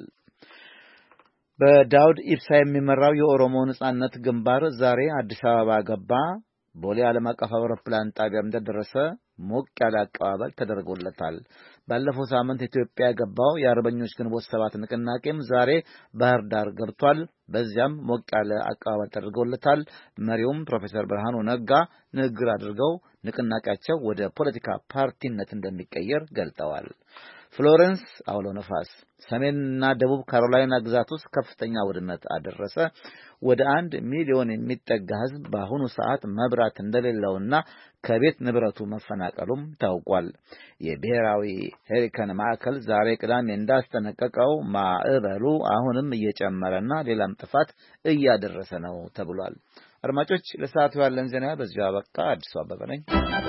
በዳውድ ኢብሳ የሚመራው የኦሮሞ ነጻነት ግንባር ዛሬ አዲስ አበባ ገባ። ቦሌ ዓለም አቀፍ አውሮፕላን ጣቢያም እንደደረሰ ሞቅ ያለ አቀባበል ተደርጎለታል። ባለፈው ሳምንት ኢትዮጵያ ገባው የአርበኞች ግንቦት ሰባት ንቅናቄም ዛሬ ባህር ዳር ገብቷል። በዚያም ሞቅ ያለ አቀባበል ተደርጎለታል። መሪውም ፕሮፌሰር ብርሃኑ ነጋ ንግግር አድርገው ንቅናቄያቸው ወደ ፖለቲካ ፓርቲነት እንደሚቀየር ገልጠዋል። ፍሎረንስ አውሎ ነፋስ ሰሜንና ደቡብ ካሮላይና ግዛት ውስጥ ከፍተኛ ውድመት አደረሰ። ወደ አንድ ሚሊዮን የሚጠጋ ሕዝብ በአሁኑ ሰዓት መብራት እንደሌለውና ከቤት ንብረቱ መፈናቀሉም ታውቋል። የብሔራዊ ሄሪከን ማዕከል ዛሬ ቅዳሜ እንዳስጠነቀቀው ማዕበሉ አሁንም እየጨመረና ሌላም ጥፋት እያደረሰ ነው ተብሏል። አድማጮች ለሰዓቱ ያለን ዜና በዚሁ አበቃ። አዲሱ አበበ ነኝ።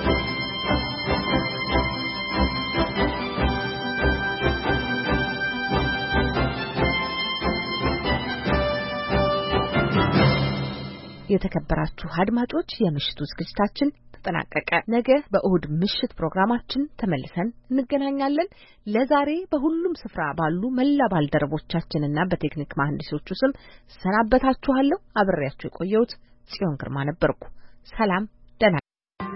የተከበራችሁ አድማጮች የምሽቱ ዝግጅታችን ተጠናቀቀ። ነገ በእሁድ ምሽት ፕሮግራማችን ተመልሰን እንገናኛለን። ለዛሬ በሁሉም ስፍራ ባሉ መላ ባልደረቦቻችንና በቴክኒክ መሐንዲሶቹ ስም ሰናበታችኋለሁ። አብሬያችሁ የቆየሁት ጽዮን ግርማ ነበርኩ። ሰላም